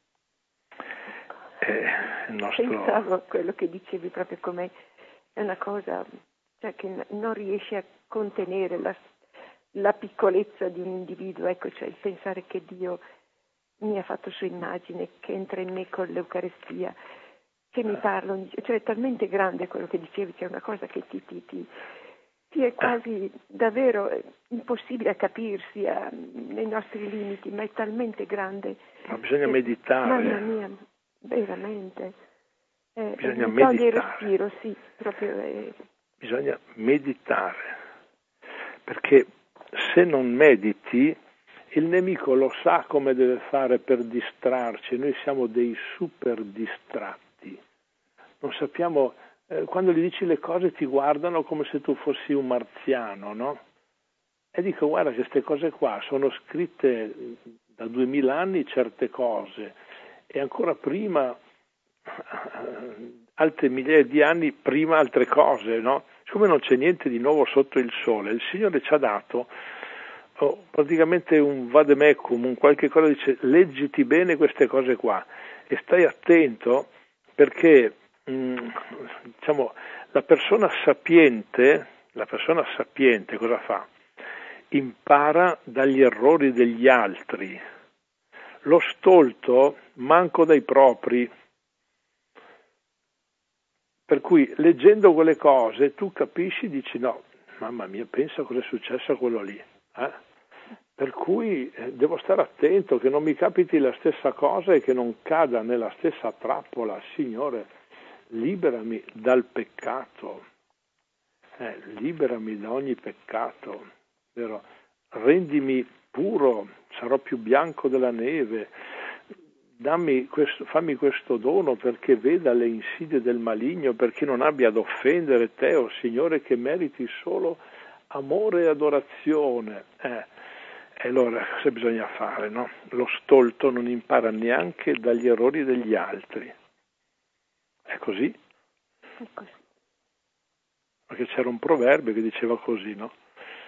Speaker 1: Eh, il nostro...
Speaker 2: Pensavo a quello che dicevi, proprio come è una cosa, cioè, che non riesce a contenere la, la piccolezza di un individuo, ecco, cioè il pensare che Dio mi ha fatto sua immagine, che entra in me con l'Eucaristia, che mi parla, cioè è talmente grande quello che dicevi, che è una cosa che ti... ti, ti è quasi davvero impossibile a capirsi a, nei nostri limiti, ma è talmente grande.
Speaker 1: Ma bisogna
Speaker 2: che,
Speaker 1: meditare.
Speaker 2: Mamma mia, veramente. Eh,
Speaker 1: bisogna
Speaker 2: mi
Speaker 1: meditare.
Speaker 2: toglie il respiro, sì, proprio. Eh.
Speaker 1: Bisogna meditare, perché se non mediti, il nemico lo sa come deve fare per distrarci. Noi siamo dei super distratti. Non sappiamo... Quando gli dici le cose ti guardano come se tu fossi un marziano, no? E dico, guarda che queste cose qua sono scritte da duemila anni certe cose, e ancora prima, altre migliaia di anni prima altre cose, no? Siccome non c'è niente di nuovo sotto il sole, il Signore ci ha dato oh, praticamente un vademecum, un qualche cosa, dice, leggiti bene queste cose qua e stai attento, perché diciamo, la persona sapiente, la persona sapiente cosa fa? Impara dagli errori degli altri. Lo stolto manco dai propri. Per cui leggendo quelle cose tu capisci, dici no, mamma mia, pensa cosa è successo a quello lì. Eh? Per cui eh, devo stare attento che non mi capiti la stessa cosa e che non cada nella stessa trappola, Signore. Liberami dal peccato, eh, liberami da ogni peccato, vero? Rendimi puro, sarò più bianco della neve, dammi questo, fammi questo dono perché veda le insidie del maligno, perché non abbia ad offendere te, oh Signore, che meriti solo amore e adorazione. Eh, e allora cosa bisogna fare, no? Lo stolto non impara neanche dagli errori degli altri. È così?
Speaker 2: È così.
Speaker 1: Perché c'era un proverbio che diceva così, no?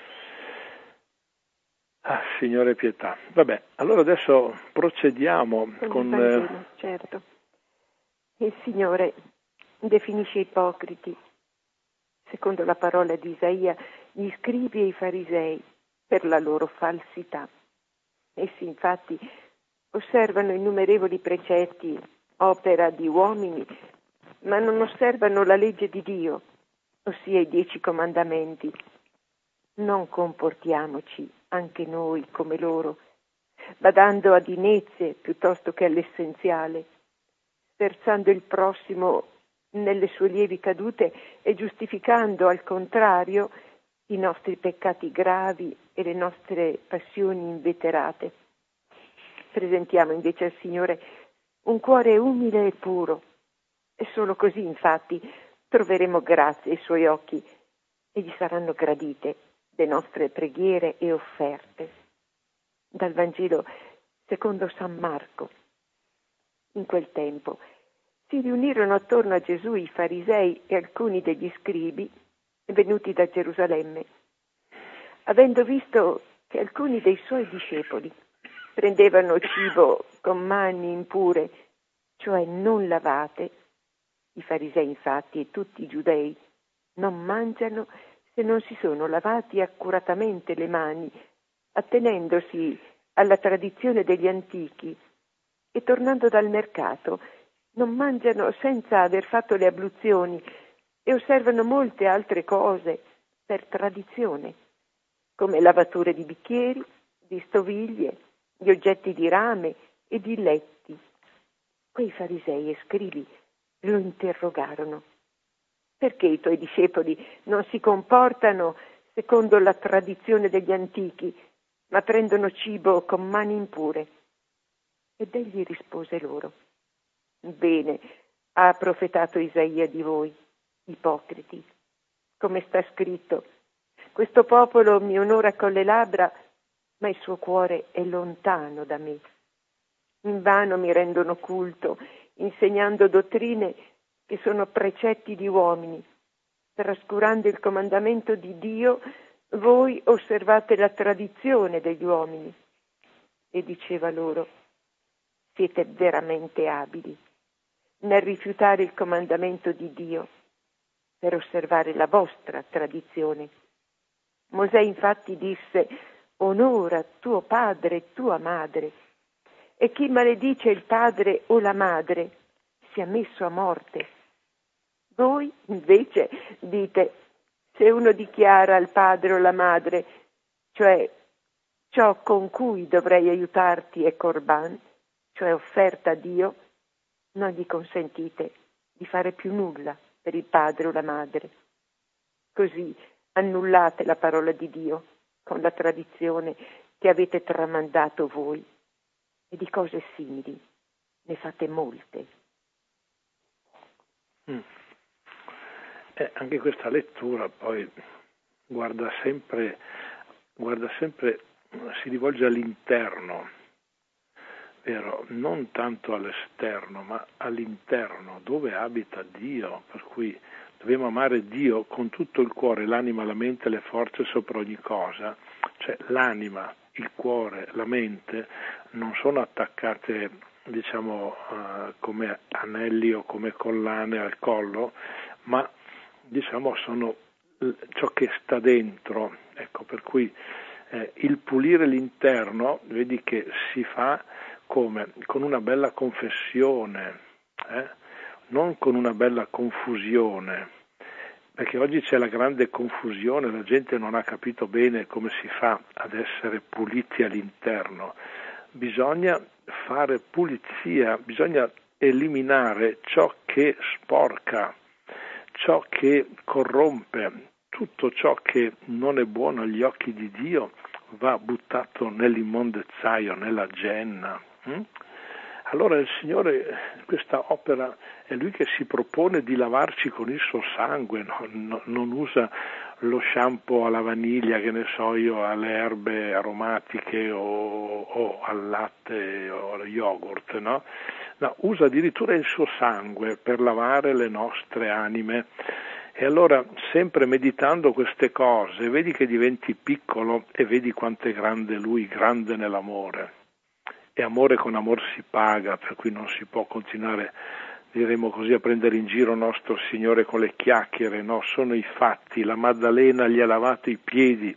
Speaker 1: Ah, Signore pietà. Vabbè, allora adesso procediamo
Speaker 2: con...
Speaker 1: con...
Speaker 2: Il Vangelo, certo. Il Signore definisce ipocriti, secondo la parola di Isaia, gli scribi e i farisei per la loro falsità. Essi infatti osservano innumerevoli precetti, opera di uomini, ma non osservano la legge di Dio, ossia i dieci comandamenti. Non comportiamoci anche noi come loro, badando ad inezie piuttosto che all'essenziale, sferzando il prossimo nelle sue lievi cadute e giustificando al contrario i nostri peccati gravi e le nostre passioni inveterate. Presentiamo invece al Signore un cuore umile e puro, e solo così, infatti, troveremo grazia ai Suoi occhi e gli saranno gradite le nostre preghiere e offerte. Dal Vangelo secondo San Marco. In quel tempo si riunirono attorno a Gesù i farisei e alcuni degli scribi venuti da Gerusalemme, avendo visto che alcuni dei Suoi discepoli prendevano cibo con mani impure, cioè non lavate. I farisei infatti e tutti i giudei non mangiano se non si sono lavati accuratamente le mani, attenendosi alla tradizione degli antichi, e tornando dal mercato non mangiano senza aver fatto le abluzioni e osservano molte altre cose per tradizione, come lavature di bicchieri, di stoviglie, di oggetti di rame e di letti. Quei farisei e scribi lo interrogarono: perché i tuoi discepoli non si comportano secondo la tradizione degli antichi, ma prendono cibo con mani impure? Ed egli rispose loro: bene ha profetato Isaia di voi, ipocriti, come sta scritto: questo popolo mi onora con le labbra, ma il suo cuore è lontano da me. Invano mi rendono culto, insegnando dottrine che sono precetti di uomini. Trascurando il comandamento di Dio, voi osservate la tradizione degli uomini. E diceva loro: siete veramente abili nel rifiutare il comandamento di Dio per osservare la vostra tradizione. Mosè infatti disse: onora tuo padre e tua madre, e chi maledice il padre o la madre sia messo a morte. Voi invece dite: se uno dichiara al padre o la madre, cioè ciò con cui dovrei aiutarti è corban, cioè offerta a Dio, non gli consentite di fare più nulla per il padre o la madre. Così annullate la parola di Dio con la tradizione che avete tramandato voi, e di cose simili ne fate molte.
Speaker 1: Mm. Eh, anche questa lettura poi guarda sempre, guarda sempre, si rivolge all'interno, vero? Non tanto all'esterno, ma all'interno, dove abita Dio, per cui dobbiamo amare Dio con tutto il cuore, l'anima, la mente, le forze sopra ogni cosa. Cioè l'anima, il cuore, la mente non sono attaccate, diciamo, uh, come anelli o come collane al collo, ma diciamo sono ciò che sta dentro. Ecco, per cui eh, il pulire l'interno, vedi che si fa come? Con una bella confessione, eh? Non con una bella confusione, perché oggi c'è la grande confusione, la gente non ha capito bene come si fa ad essere puliti all'interno. Bisogna fare pulizia, bisogna eliminare ciò che sporca, ciò che corrompe, tutto ciò che non è buono agli occhi di Dio va buttato nell'immondezzaio, nella genna. Hm? Allora il Signore, questa opera, è Lui che si propone di lavarci con il suo sangue, no, no, non usa lo shampoo alla vaniglia, che ne so io, alle erbe aromatiche o, o al latte o allo yogurt, no? No, usa addirittura il suo sangue per lavare le nostre anime. E allora, sempre meditando queste cose, vedi che diventi piccolo e vedi quanto è grande Lui, grande nell'amore. E amore con amor si paga, per cui non si può continuare, diremo così, a prendere in giro nostro Signore con le chiacchiere, no, sono i fatti. La Maddalena gli ha lavato i piedi,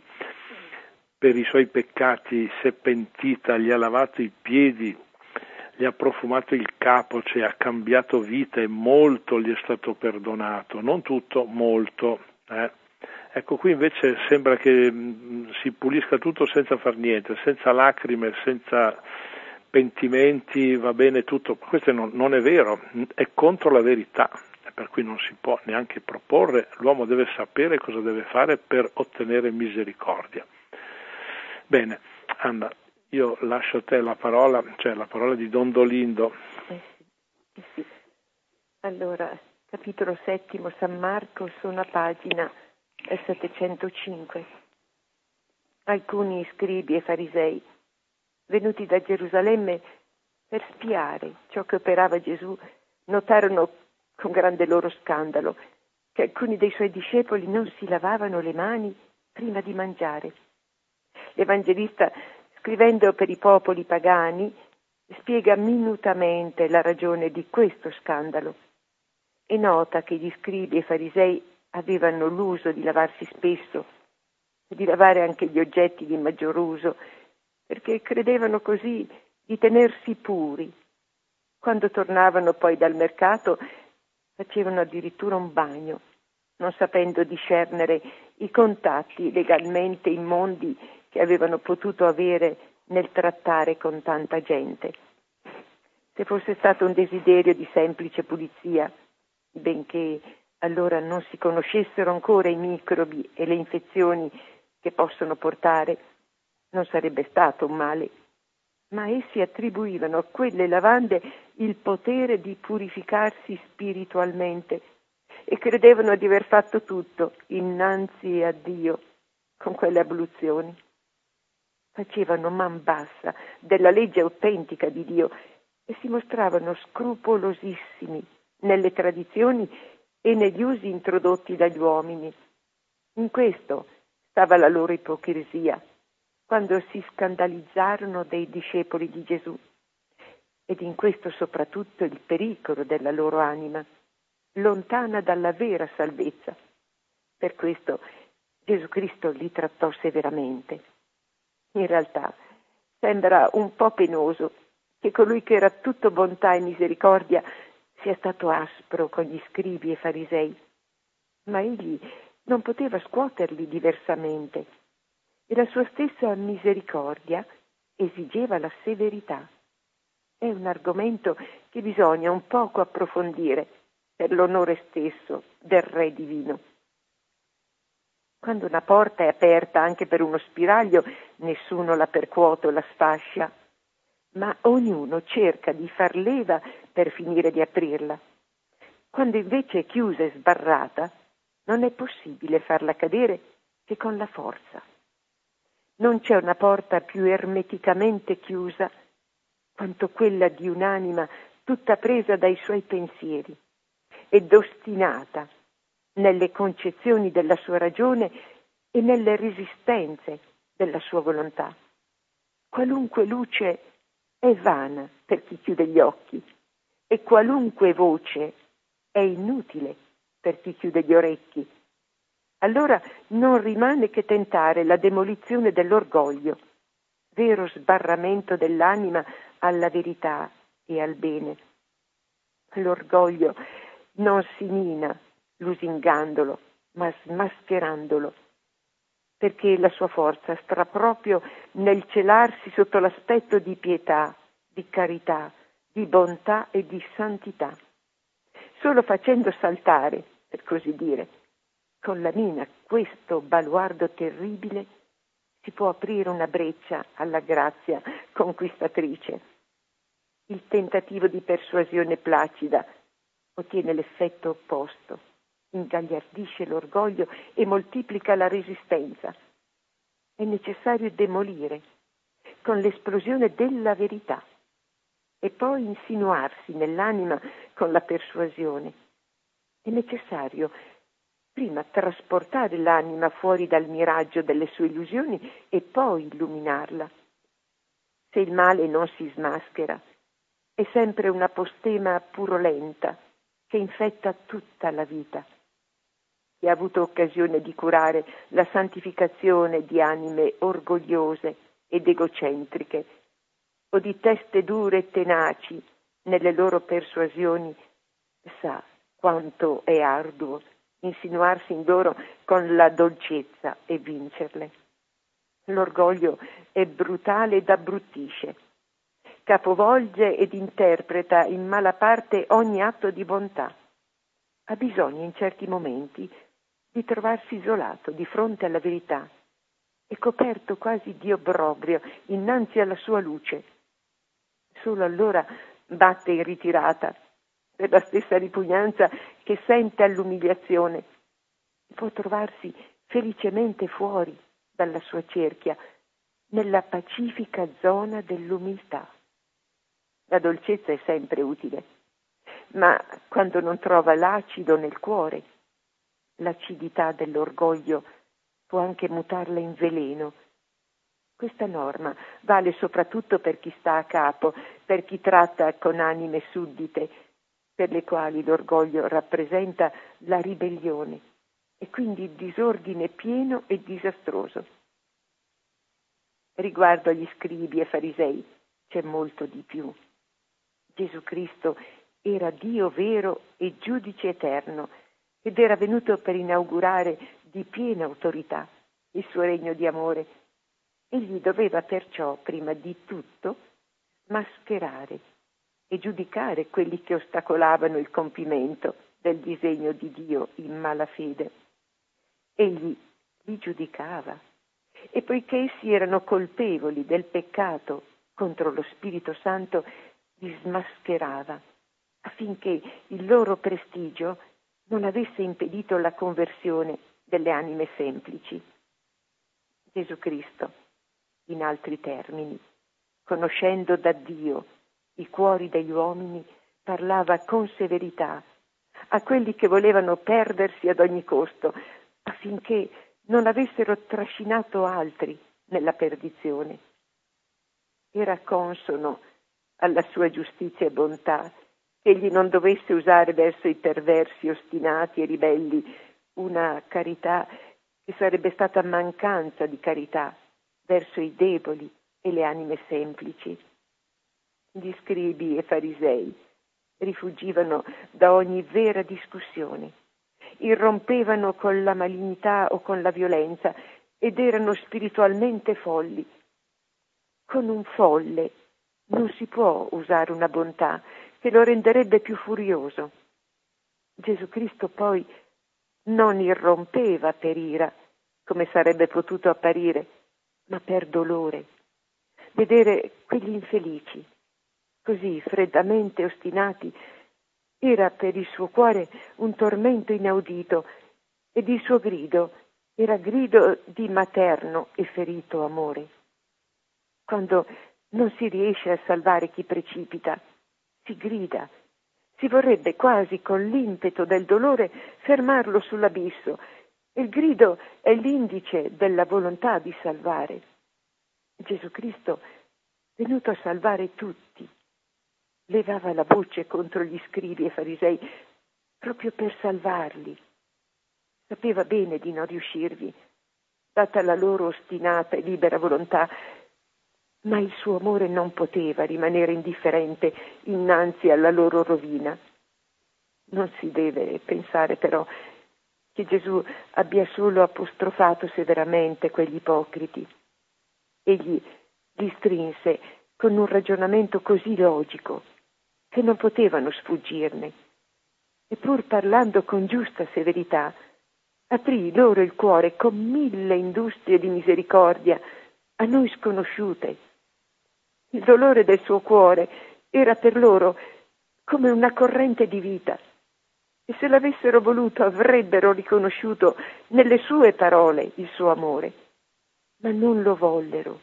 Speaker 1: per i suoi peccati si è pentita, gli ha lavato i piedi, gli ha profumato il capo, cioè ha cambiato vita e molto gli è stato perdonato, non tutto, molto. Eh. Ecco, qui invece sembra che mh, si pulisca tutto senza far niente, senza lacrime, senza pentimenti, va bene tutto. Questo non, non è vero, è contro la verità, per cui non si può neanche proporre, l'uomo deve sapere cosa deve fare per ottenere misericordia. Bene, Anna, io lascio a te la parola, cioè la parola di Don Dolindo.
Speaker 2: Eh sì, eh sì. Allora, capitolo settimo, San Marco, sono a pagina settecentocinque. Alcuni scribi e farisei, venuti da Gerusalemme per spiare ciò che operava Gesù, notarono con grande loro scandalo che alcuni dei suoi discepoli non si lavavano le mani prima di mangiare. L'Evangelista, scrivendo per i popoli pagani, spiega minutamente la ragione di questo scandalo e nota che gli scribi e farisei avevano l'uso di lavarsi spesso, di lavare anche gli oggetti di maggior uso, perché credevano così di tenersi puri. Quando tornavano poi dal mercato facevano addirittura un bagno, non sapendo discernere i contatti legalmente immondi che avevano potuto avere nel trattare con tanta gente. Se fosse stato un desiderio di semplice pulizia, benché allora non si conoscessero ancora i microbi e le infezioni che possono portare, non sarebbe stato un male, ma essi attribuivano a quelle lavande il potere di purificarsi spiritualmente e credevano di aver fatto tutto innanzi a Dio con quelle abluzioni. Facevano man bassa della legge autentica di Dio e si mostravano scrupolosissimi nelle tradizioni e negli usi introdotti dagli uomini. In questo stava la loro ipocrisia, quando si scandalizzarono dei discepoli di Gesù, ed in questo soprattutto il pericolo della loro anima, lontana dalla vera salvezza. Per questo Gesù Cristo li trattò severamente. In realtà sembra un po' penoso che colui che era tutto bontà e misericordia sia stato aspro con gli scribi e farisei, ma egli non poteva scuoterli diversamente e la sua stessa misericordia esigeva la severità. È un argomento che bisogna un poco approfondire per l'onore stesso del Re divino. Quando una porta è aperta anche per uno spiraglio, nessuno la percuote o la sfascia, ma ognuno cerca di far leva per finire di aprirla. Quando invece è chiusa e sbarrata, non è possibile farla cadere che con la forza. Non c'è una porta più ermeticamente chiusa quanto quella di un'anima tutta presa dai suoi pensieri ed ostinata nelle concezioni della sua ragione e nelle resistenze della sua volontà. Qualunque luce è vana per chi chiude gli occhi e qualunque voce è inutile per chi chiude gli orecchi. Allora non rimane che tentare la demolizione dell'orgoglio, vero sbarramento dell'anima alla verità e al bene. L'orgoglio non si mina lusingandolo, ma smascherandolo, perché la sua forza sta proprio nel celarsi sotto l'aspetto di pietà, di carità, di bontà e di santità. Solo facendo saltare, per così dire, con la mina questo baluardo terribile, si può aprire una breccia alla grazia conquistatrice. Il tentativo di persuasione placida ottiene l'effetto opposto, ingagliardisce l'orgoglio e moltiplica la resistenza. È necessario demolire con l'esplosione della verità e poi insinuarsi nell'anima con la persuasione. È necessario prima trasportare l'anima fuori dal miraggio delle sue illusioni e poi illuminarla. Se il male non si smaschera, è sempre una postema purulenta che infetta tutta la vita. Chi ha avuto occasione di curare la santificazione di anime orgogliose ed egocentriche o di teste dure e tenaci nelle loro persuasioni sa quanto è arduo insinuarsi in loro con la dolcezza e vincerle. L'orgoglio è brutale ed abbruttisce, capovolge ed interpreta in mala parte ogni atto di bontà. Ha bisogno in certi momenti di trovarsi isolato di fronte alla verità e coperto quasi di obbrobrio innanzi alla sua luce. Solo allora batte in ritirata per la stessa ripugnanza che sente all'umiliazione. Può trovarsi felicemente fuori dalla sua cerchia, nella pacifica zona dell'umiltà. La dolcezza è sempre utile, ma quando non trova l'acido nel cuore, l'acidità dell'orgoglio può anche mutarla in veleno. Questa norma vale soprattutto per chi sta a capo, per chi tratta con anime suddite, per le quali l'orgoglio rappresenta la ribellione e quindi disordine pieno e disastroso. Riguardo agli scribi e farisei c'è molto di più. Gesù Cristo era Dio vero e giudice eterno ed era venuto per inaugurare di piena autorità il suo regno di amore. Egli doveva perciò, prima di tutto, mascherare e giudicare quelli che ostacolavano il compimento del disegno di Dio in malafede. Egli li giudicava e poiché essi erano colpevoli del peccato contro lo Spirito Santo, li smascherava affinché il loro prestigio non avesse impedito la conversione delle anime semplici. Gesù Cristo, in altri termini, conoscendo da Dio i cuori degli uomini, parlava con severità a quelli che volevano perdersi ad ogni costo, affinché non avessero trascinato altri nella perdizione. Era consono alla sua giustizia e bontà che egli non dovesse usare verso i perversi, ostinati e ribelli una carità che sarebbe stata mancanza di carità verso i deboli e le anime semplici. Gli scribi e farisei rifuggivano da ogni vera discussione, irrompevano con la malignità o con la violenza ed erano spiritualmente folli. Con un folle non si può usare una bontà che lo renderebbe più furioso. Gesù Cristo poi non irrompeva per ira, come sarebbe potuto apparire, ma per dolore. Vedere quegli infelici, così freddamente ostinati, era per il suo cuore un tormento inaudito ed il suo grido era grido di materno e ferito amore. Quando non si riesce a salvare chi precipita, si grida, si vorrebbe quasi con l'impeto del dolore fermarlo sull'abisso. Il grido è l'indice della volontà di salvare. Gesù Cristo, venuto a salvare tutti, levava la voce contro gli scribi e farisei proprio per salvarli. Sapeva bene di non riuscirvi, data la loro ostinata e libera volontà, ma il suo amore non poteva rimanere indifferente innanzi alla loro rovina. Non si deve pensare però che Gesù abbia solo apostrofato severamente quegli ipocriti. Egli li strinse con un ragionamento così logico che non potevano sfuggirne, e pur parlando con giusta severità, aprì loro il cuore con mille industrie di misericordia a noi sconosciute. Il dolore del suo cuore era per loro come una corrente di vita, e se l'avessero voluto avrebbero riconosciuto nelle sue parole il suo amore, ma non lo vollero.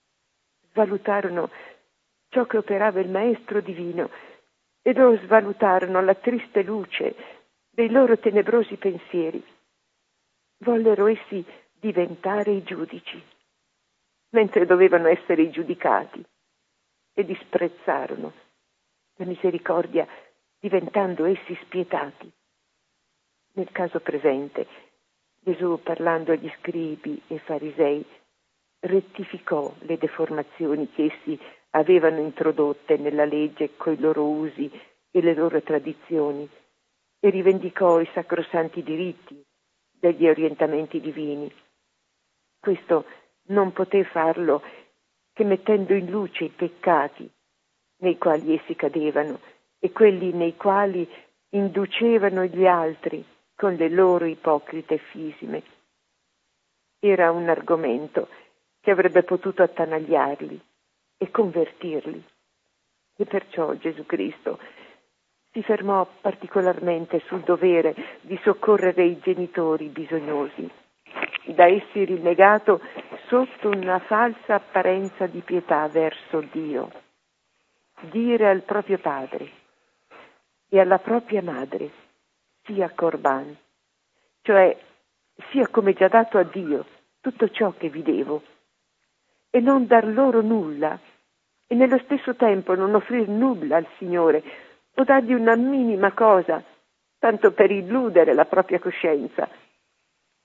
Speaker 2: Svalutarono ciò che operava il Maestro Divino e lo svalutarono alla triste luce dei loro tenebrosi pensieri. Vollero essi diventare i giudici, mentre dovevano essere i giudicati, e disprezzarono la misericordia diventando essi spietati. Nel caso presente, Gesù, parlando agli scribi e farisei, rettificò le deformazioni che essi avevano introdotte nella legge coi loro usi e le loro tradizioni e rivendicò i sacrosanti diritti degli orientamenti divini. Questo non poté farlo che mettendo in luce i peccati nei quali essi cadevano e quelli nei quali inducevano gli altri con le loro ipocrite fisime. Era un argomento che avrebbe potuto attanagliarli e convertirli. E perciò Gesù Cristo si fermò particolarmente sul dovere di soccorrere i genitori bisognosi, da essi rinnegato sotto una falsa apparenza di pietà verso Dio. Dire al proprio padre e alla propria madre sia corban, cioè sia come già dato a Dio tutto ciò che vi devo, e non dar loro nulla, e nello stesso tempo non offrir nulla al Signore, o dargli una minima cosa, tanto per illudere la propria coscienza.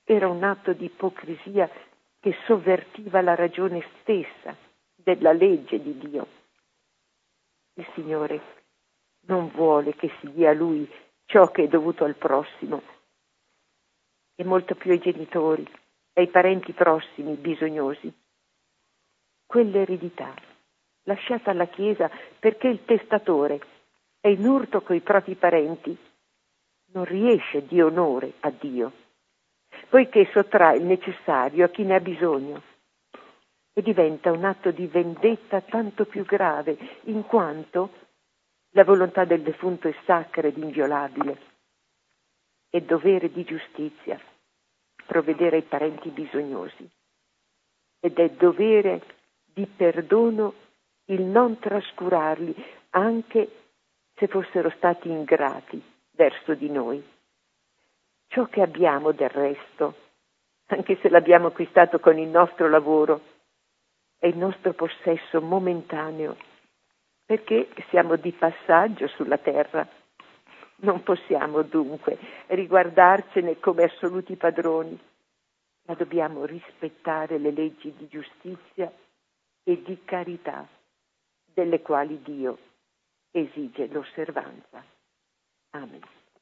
Speaker 2: era un atto di ipocrisia che sovvertiva la ragione stessa della legge di Dio. Il Signore non vuole che si dia a Lui ciò che è dovuto al prossimo, e molto più ai genitori, ai parenti prossimi bisognosi. Quell'eredità lasciata alla Chiesa perché il testatore è in urto coi propri parenti non riesce di onore a Dio, poiché sottrae il necessario a chi ne ha bisogno, e diventa un atto di vendetta tanto più grave, in quanto la volontà del defunto è sacra ed inviolabile. È dovere di giustizia provvedere ai parenti bisognosi, ed è dovere di perdono il non trascurarli, anche se fossero stati ingrati verso di noi. Ciò che abbiamo del resto, anche se l'abbiamo acquistato con il nostro lavoro, è il nostro possesso momentaneo, perché siamo di passaggio sulla terra. Non possiamo dunque riguardarcene come assoluti padroni, ma dobbiamo rispettare le leggi di giustizia e di carità delle quali Dio esige l'osservanza. Amen.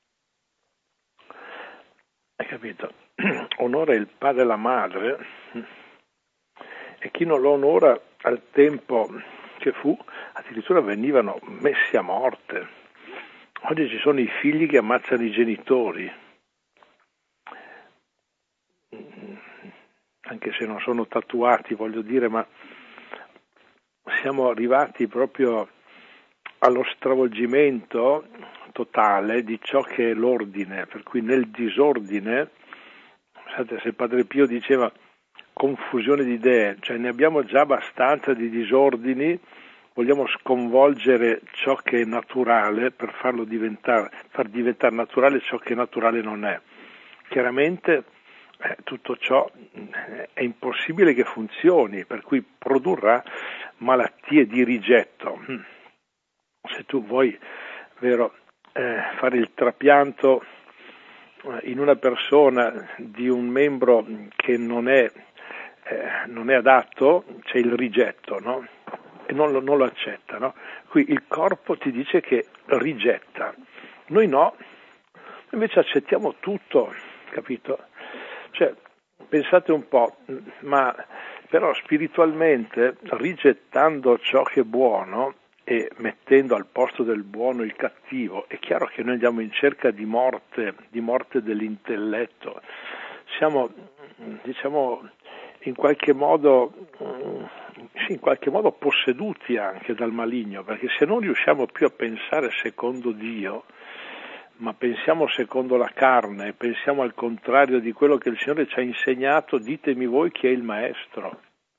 Speaker 1: Hai capito? Onora il padre e la madre, e chi non lo onora al tempo che fu, addirittura venivano messi a morte. Oggi ci sono i figli che ammazzano i genitori, anche se non sono tatuati, voglio dire, ma siamo arrivati proprio allo stravolgimento totale di ciò che è l'ordine, per cui nel disordine, pensate, se Padre Pio diceva confusione di idee, cioè ne abbiamo già abbastanza di disordini, vogliamo sconvolgere ciò che è naturale per farlo diventare, far diventare naturale ciò che naturale non è. Chiaramente eh, tutto ciò è impossibile che funzioni, per cui produrrà malattie di rigetto. Se tu vuoi, vero, eh, fare il trapianto eh, in una persona di un membro che non è, eh, non è adatto, c'è il rigetto, no? E non lo, non lo accetta, no? Qui il corpo ti dice che rigetta, noi no, invece accettiamo tutto, capito? Cioè, pensate un po', ma però spiritualmente, rigettando ciò che è buono e mettendo al posto del buono il cattivo, è chiaro che noi andiamo in cerca di morte, di morte dell'intelletto. Siamo, diciamo, in qualche modo, in qualche modo posseduti anche dal maligno, perché se non riusciamo più a pensare secondo Dio, ma pensiamo secondo la carne, pensiamo al contrario di quello che il Signore ci ha insegnato, ditemi voi chi è il Maestro.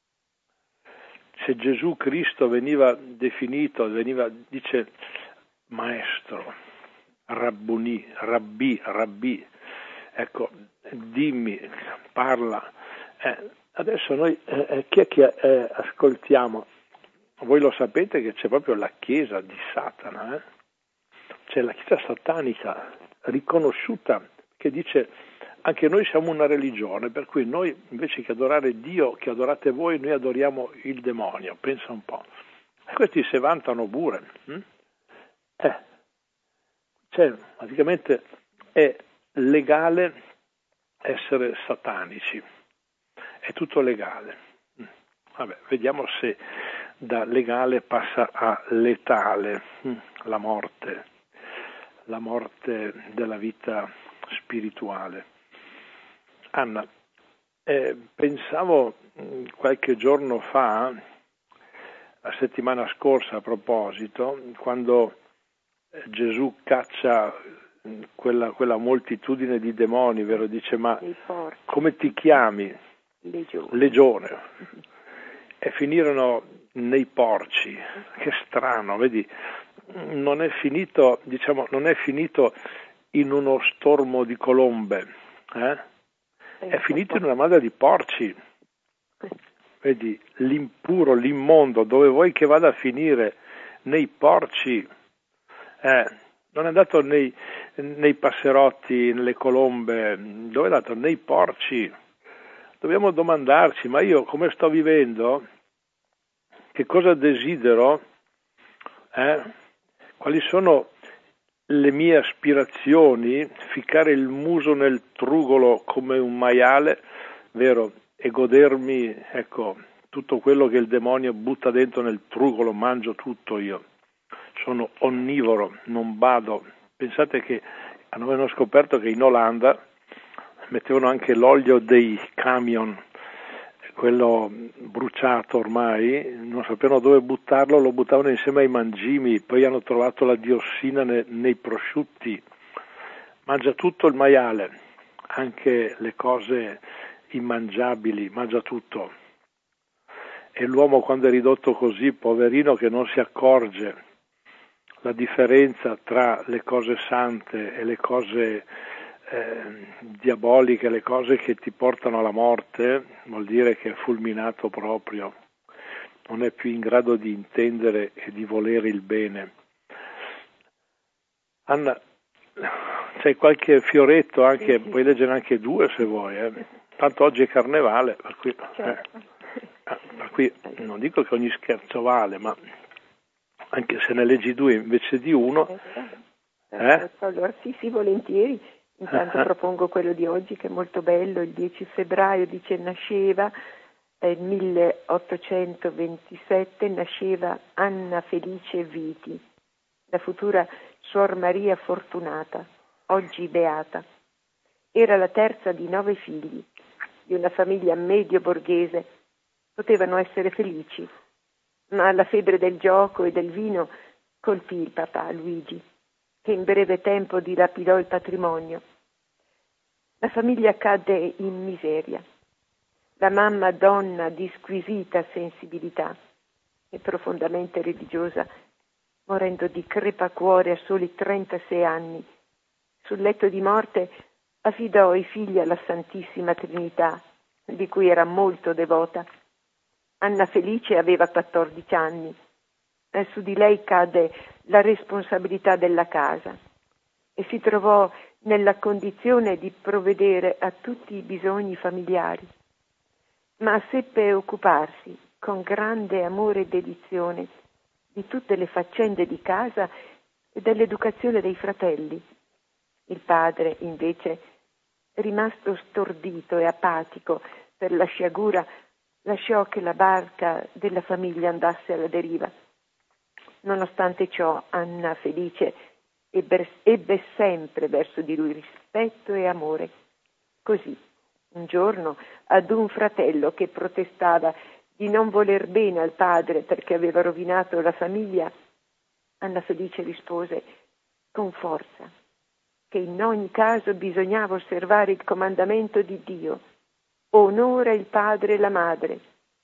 Speaker 1: Se Gesù Cristo veniva definito, veniva, dice Maestro, Rabbuni, Rabbi, Rabbi, ecco, dimmi, parla. Eh, adesso noi, eh, chi è che eh, ascoltiamo? Voi lo sapete che c'è proprio la Chiesa di Satana, eh? C'è la Chiesa satanica riconosciuta che dice anche noi siamo una religione, per cui noi invece che adorare Dio, che adorate voi, noi adoriamo il demonio, pensa un po'. E questi si vantano pure. Hm? Eh, cioè, praticamente è legale essere satanici, è tutto legale. Vabbè, vediamo se da legale passa a letale, la morte, la morte della vita spirituale. Anna, eh, pensavo qualche giorno fa, la settimana scorsa a proposito, quando Gesù caccia quella, quella moltitudine di demoni, vero? Dice, ma come ti chiami?
Speaker 2: Legione.
Speaker 1: Legione. E finirono nei porci. Che strano, vedi? Non è finito, diciamo, non è finito in uno stormo di colombe, eh? È finito in una madre di porci. Vedi, l'impuro, l'immondo, dove vuoi che vada a finire? Nei porci. Eh, non è andato nei, nei passerotti, nelle colombe, dove è dato? Nei porci. Dobbiamo domandarci, ma io come sto vivendo? Che cosa desidero? Eh? Quali sono le mie aspirazioni? Ficcare il muso nel trugolo come un maiale, vero? E godermi, ecco, tutto quello che il demonio butta dentro nel trugolo, mangio tutto io. Sono onnivoro, non bado. Pensate che hanno scoperto che in Olanda mettevano anche l'olio dei camion, quello bruciato ormai, non sapevano dove buttarlo, lo buttavano insieme ai mangimi, poi hanno trovato la diossina ne, nei prosciutti. Mangia tutto il maiale, anche le cose immangiabili, mangia tutto. E l'uomo, quando è ridotto così, poverino, che non si accorge la differenza tra le cose sante e le cose eh, diaboliche, le cose che ti portano alla morte, vuol dire che è fulminato proprio, non è più in grado di intendere e di volere il bene. Anna, c'hai qualche fioretto anche, sì, sì. Puoi leggere anche due se vuoi, eh. Tanto oggi è carnevale, per cui, certo. eh, per cui non dico che ogni scherzo vale, ma anche se ne leggi due invece di uno.
Speaker 2: Eh? Allora sì, sì, volentieri. Intanto uh-huh. propongo quello di oggi, che è molto bello. Il dieci febbraio, dice, nasceva nel milleottocentoventisette, nasceva Anna Felice Viti, la futura Suor Maria Fortunata, oggi beata. Era la terza di nove figli, di una famiglia medio borghese. Potevano essere felici, ma la febbre del gioco e del vino colpì il papà Luigi, che in breve tempo dilapidò il patrimonio. La famiglia cadde in miseria. La mamma, donna di squisita sensibilità e profondamente religiosa, morendo di crepacuore a soli trentasei anni, sul letto di morte affidò i figli alla Santissima Trinità, di cui era molto devota. Anna Felice aveva quattordici anni e su di lei cadde la responsabilità della casa e si trovò nella condizione di provvedere a tutti i bisogni familiari, ma seppe occuparsi con grande amore e dedizione di tutte le faccende di casa e dell'educazione dei fratelli. Il padre, invece, rimasto stordito e apatico per la sciagura, lasciò che la barca della famiglia andasse alla deriva. Nonostante ciò, Anna Felice ebbe, ebbe sempre verso di lui rispetto e amore. Così, un giorno, ad un fratello che protestava di non voler bene al padre perché aveva rovinato la famiglia, Anna Felice rispose con forza che in ogni caso bisognava osservare il comandamento di Dio: onora il padre e la madre,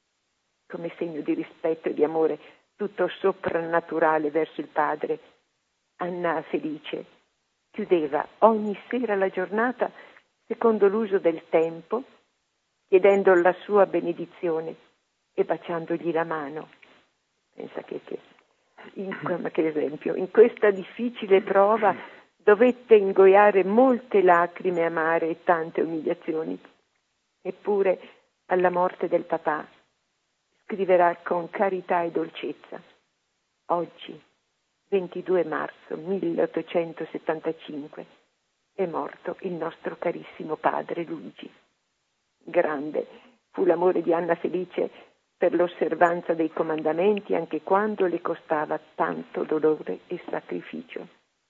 Speaker 2: come segno di rispetto e di amore tutto soprannaturale verso il padre. Anna Felice chiudeva ogni sera la giornata secondo l'uso del tempo, chiedendo la sua benedizione e baciandogli la mano. Pensa che, che, in, che esempio, in questa difficile prova dovette ingoiare molte lacrime amare e tante umiliazioni. Eppure, alla morte del papà, scriverà con carità e dolcezza: oggi, ventidue marzo milleottocentosettantacinque, è morto il nostro carissimo padre Luigi. Grande fu l'amore di Anna Felice per l'osservanza dei comandamenti, anche quando le costava tanto dolore e sacrificio.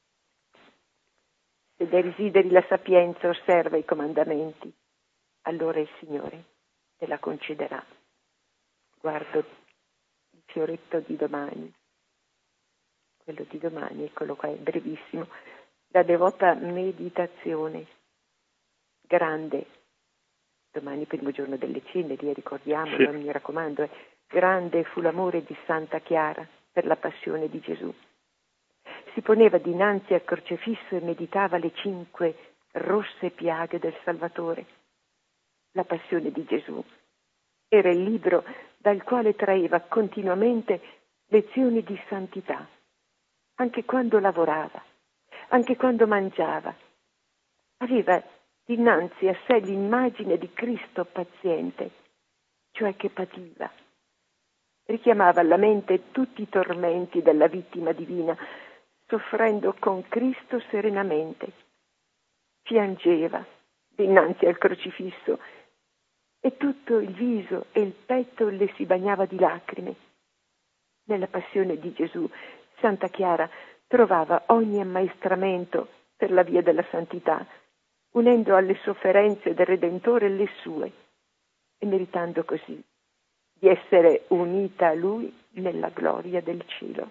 Speaker 2: Se desideri la sapienza, osserva i comandamenti, allora il Signore te la concederà. Guardo il fioretto di domani, quello di domani, eccolo qua, è brevissimo. La devota meditazione, grande, domani primo giorno delle ceneri, ricordiamolo, sì. Mi raccomando, eh. Grande fu l'amore di Santa Chiara per la passione di Gesù. Si poneva dinanzi al crocefisso e meditava le cinque rosse piaghe del Salvatore. La passione di Gesù era il libro dal quale traeva continuamente lezioni di santità, anche quando lavorava, anche quando mangiava. Aveva dinanzi a sé l'immagine di Cristo paziente, cioè che pativa. Richiamava alla mente tutti i tormenti della vittima divina, soffrendo con Cristo serenamente. Piangeva dinanzi al crocifisso e tutto il viso e il petto le si bagnava di lacrime. Nella passione di Gesù, Santa Chiara trovava ogni ammaestramento per la via della santità, unendo alle sofferenze del Redentore le sue e meritando così di essere unita a Lui nella gloria del cielo.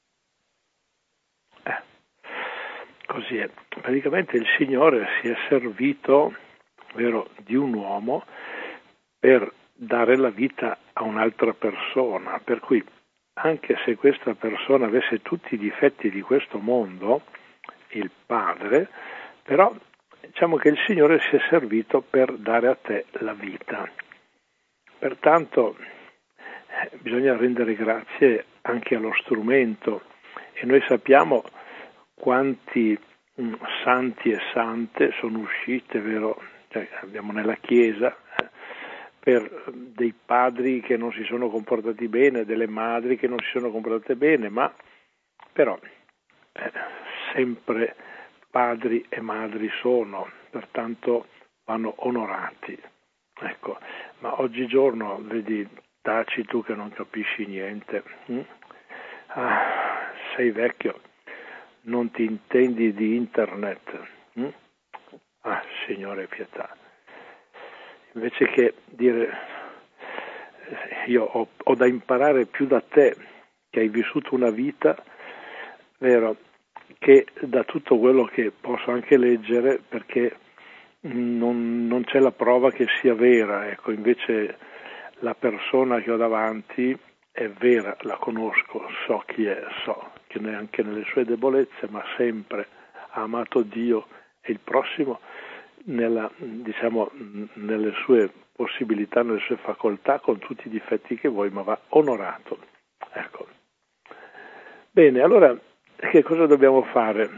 Speaker 1: Eh, così è. Praticamente il Signore si è servito, vero, di un uomo per dare la vita a un'altra persona, per cui anche se questa persona avesse tutti i difetti di questo mondo, il Padre, però diciamo che il Signore si è servito per dare a te la vita. Pertanto eh, bisogna rendere grazie anche allo strumento, e noi sappiamo quanti mh, santi e sante sono uscite, vero? Cioè, abbiamo nella Chiesa eh, per dei padri che non si sono comportati bene, delle madri che non si sono comportate bene, ma però eh, sempre padri e madri sono, pertanto vanno onorati. Ecco, ma oggigiorno vedi Taci, che non capisci niente, hm? Ah, sei vecchio, non ti intendi di internet. Hm? Ah, Signore pietà. Invece che dire io ho, ho da imparare più da te, che hai vissuto una vita, vero, che da tutto quello che posso anche leggere, perché non, non c'è la prova che sia vera. Ecco, invece la persona che ho davanti è vera, la conosco, so chi è, so che neanche nelle sue debolezze, ma sempre ha amato Dio e il prossimo nella, diciamo, nelle sue possibilità, nelle sue facoltà, con tutti i difetti che vuoi, ma va onorato. Ecco. Bene, allora che cosa dobbiamo fare?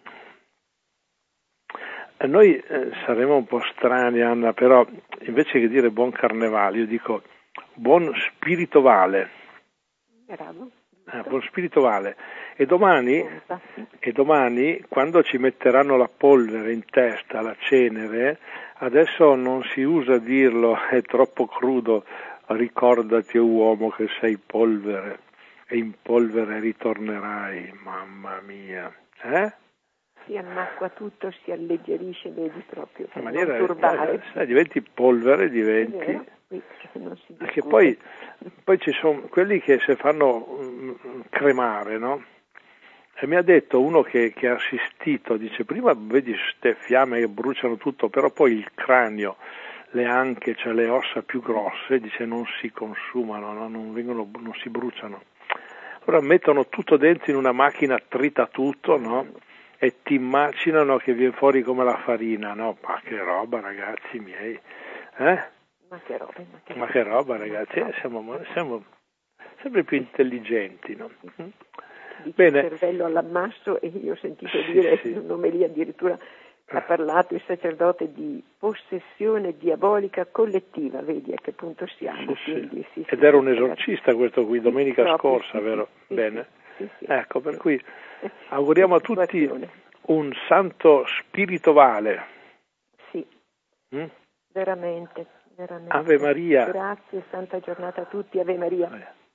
Speaker 1: Noi eh, saremo un po' strani, Anna, però invece che dire buon carnevale, io dico buon spiritovale.
Speaker 2: Bravo.
Speaker 1: Eh, buon spiritovale. E domani, e domani, quando ci metteranno la polvere in testa, la cenere, adesso non si usa dirlo, è troppo crudo, ricordati, uomo, che sei polvere, e in polvere ritornerai, mamma mia. Eh?
Speaker 2: Si annacqua tutto, si alleggerisce, vedi proprio, per
Speaker 1: maniera,
Speaker 2: non turbare.
Speaker 1: Eh, diventi polvere, diventi...
Speaker 2: Vero, qui, non si
Speaker 1: perché poi, poi ci sono quelli che si fanno um, cremare, no? E mi ha detto uno che, che ha assistito, dice, prima vedi ste fiamme che bruciano tutto, però poi il cranio, le anche, cioè le ossa più grosse, dice, non si consumano, no? non, vengono, non si bruciano. Allora mettono tutto dentro in una macchina, trita tutto, no? E ti immaginano che viene fuori come la farina, no? Ma che roba, ragazzi miei, eh?
Speaker 2: Ma che roba, ma che,
Speaker 1: ma che roba, ragazzi, eh, siamo, siamo sempre più intelligenti, no?
Speaker 2: Dice
Speaker 1: Bene.
Speaker 2: Il cervello all'ammasso, e io ho sentito
Speaker 1: sì,
Speaker 2: dire
Speaker 1: sì.
Speaker 2: in un'omelia addirittura ha parlato il sacerdote di possessione diabolica collettiva, vedi a che punto siamo.
Speaker 1: Sì,
Speaker 2: quindi,
Speaker 1: sì.
Speaker 2: Sì,
Speaker 1: Ed
Speaker 2: sì,
Speaker 1: era un
Speaker 2: sì,
Speaker 1: esorcista questo qui, domenica
Speaker 2: proprio,
Speaker 1: scorsa,
Speaker 2: sì,
Speaker 1: vero?
Speaker 2: Sì,
Speaker 1: Bene.
Speaker 2: Sì, sì,
Speaker 1: Ecco, per cui
Speaker 2: sì.
Speaker 1: auguriamo a tutti un santo spiritovale.
Speaker 2: Sì,
Speaker 1: mm?
Speaker 2: veramente, veramente.
Speaker 1: Ave Maria.
Speaker 2: Grazie, santa giornata a tutti, Ave Maria.
Speaker 1: Ave.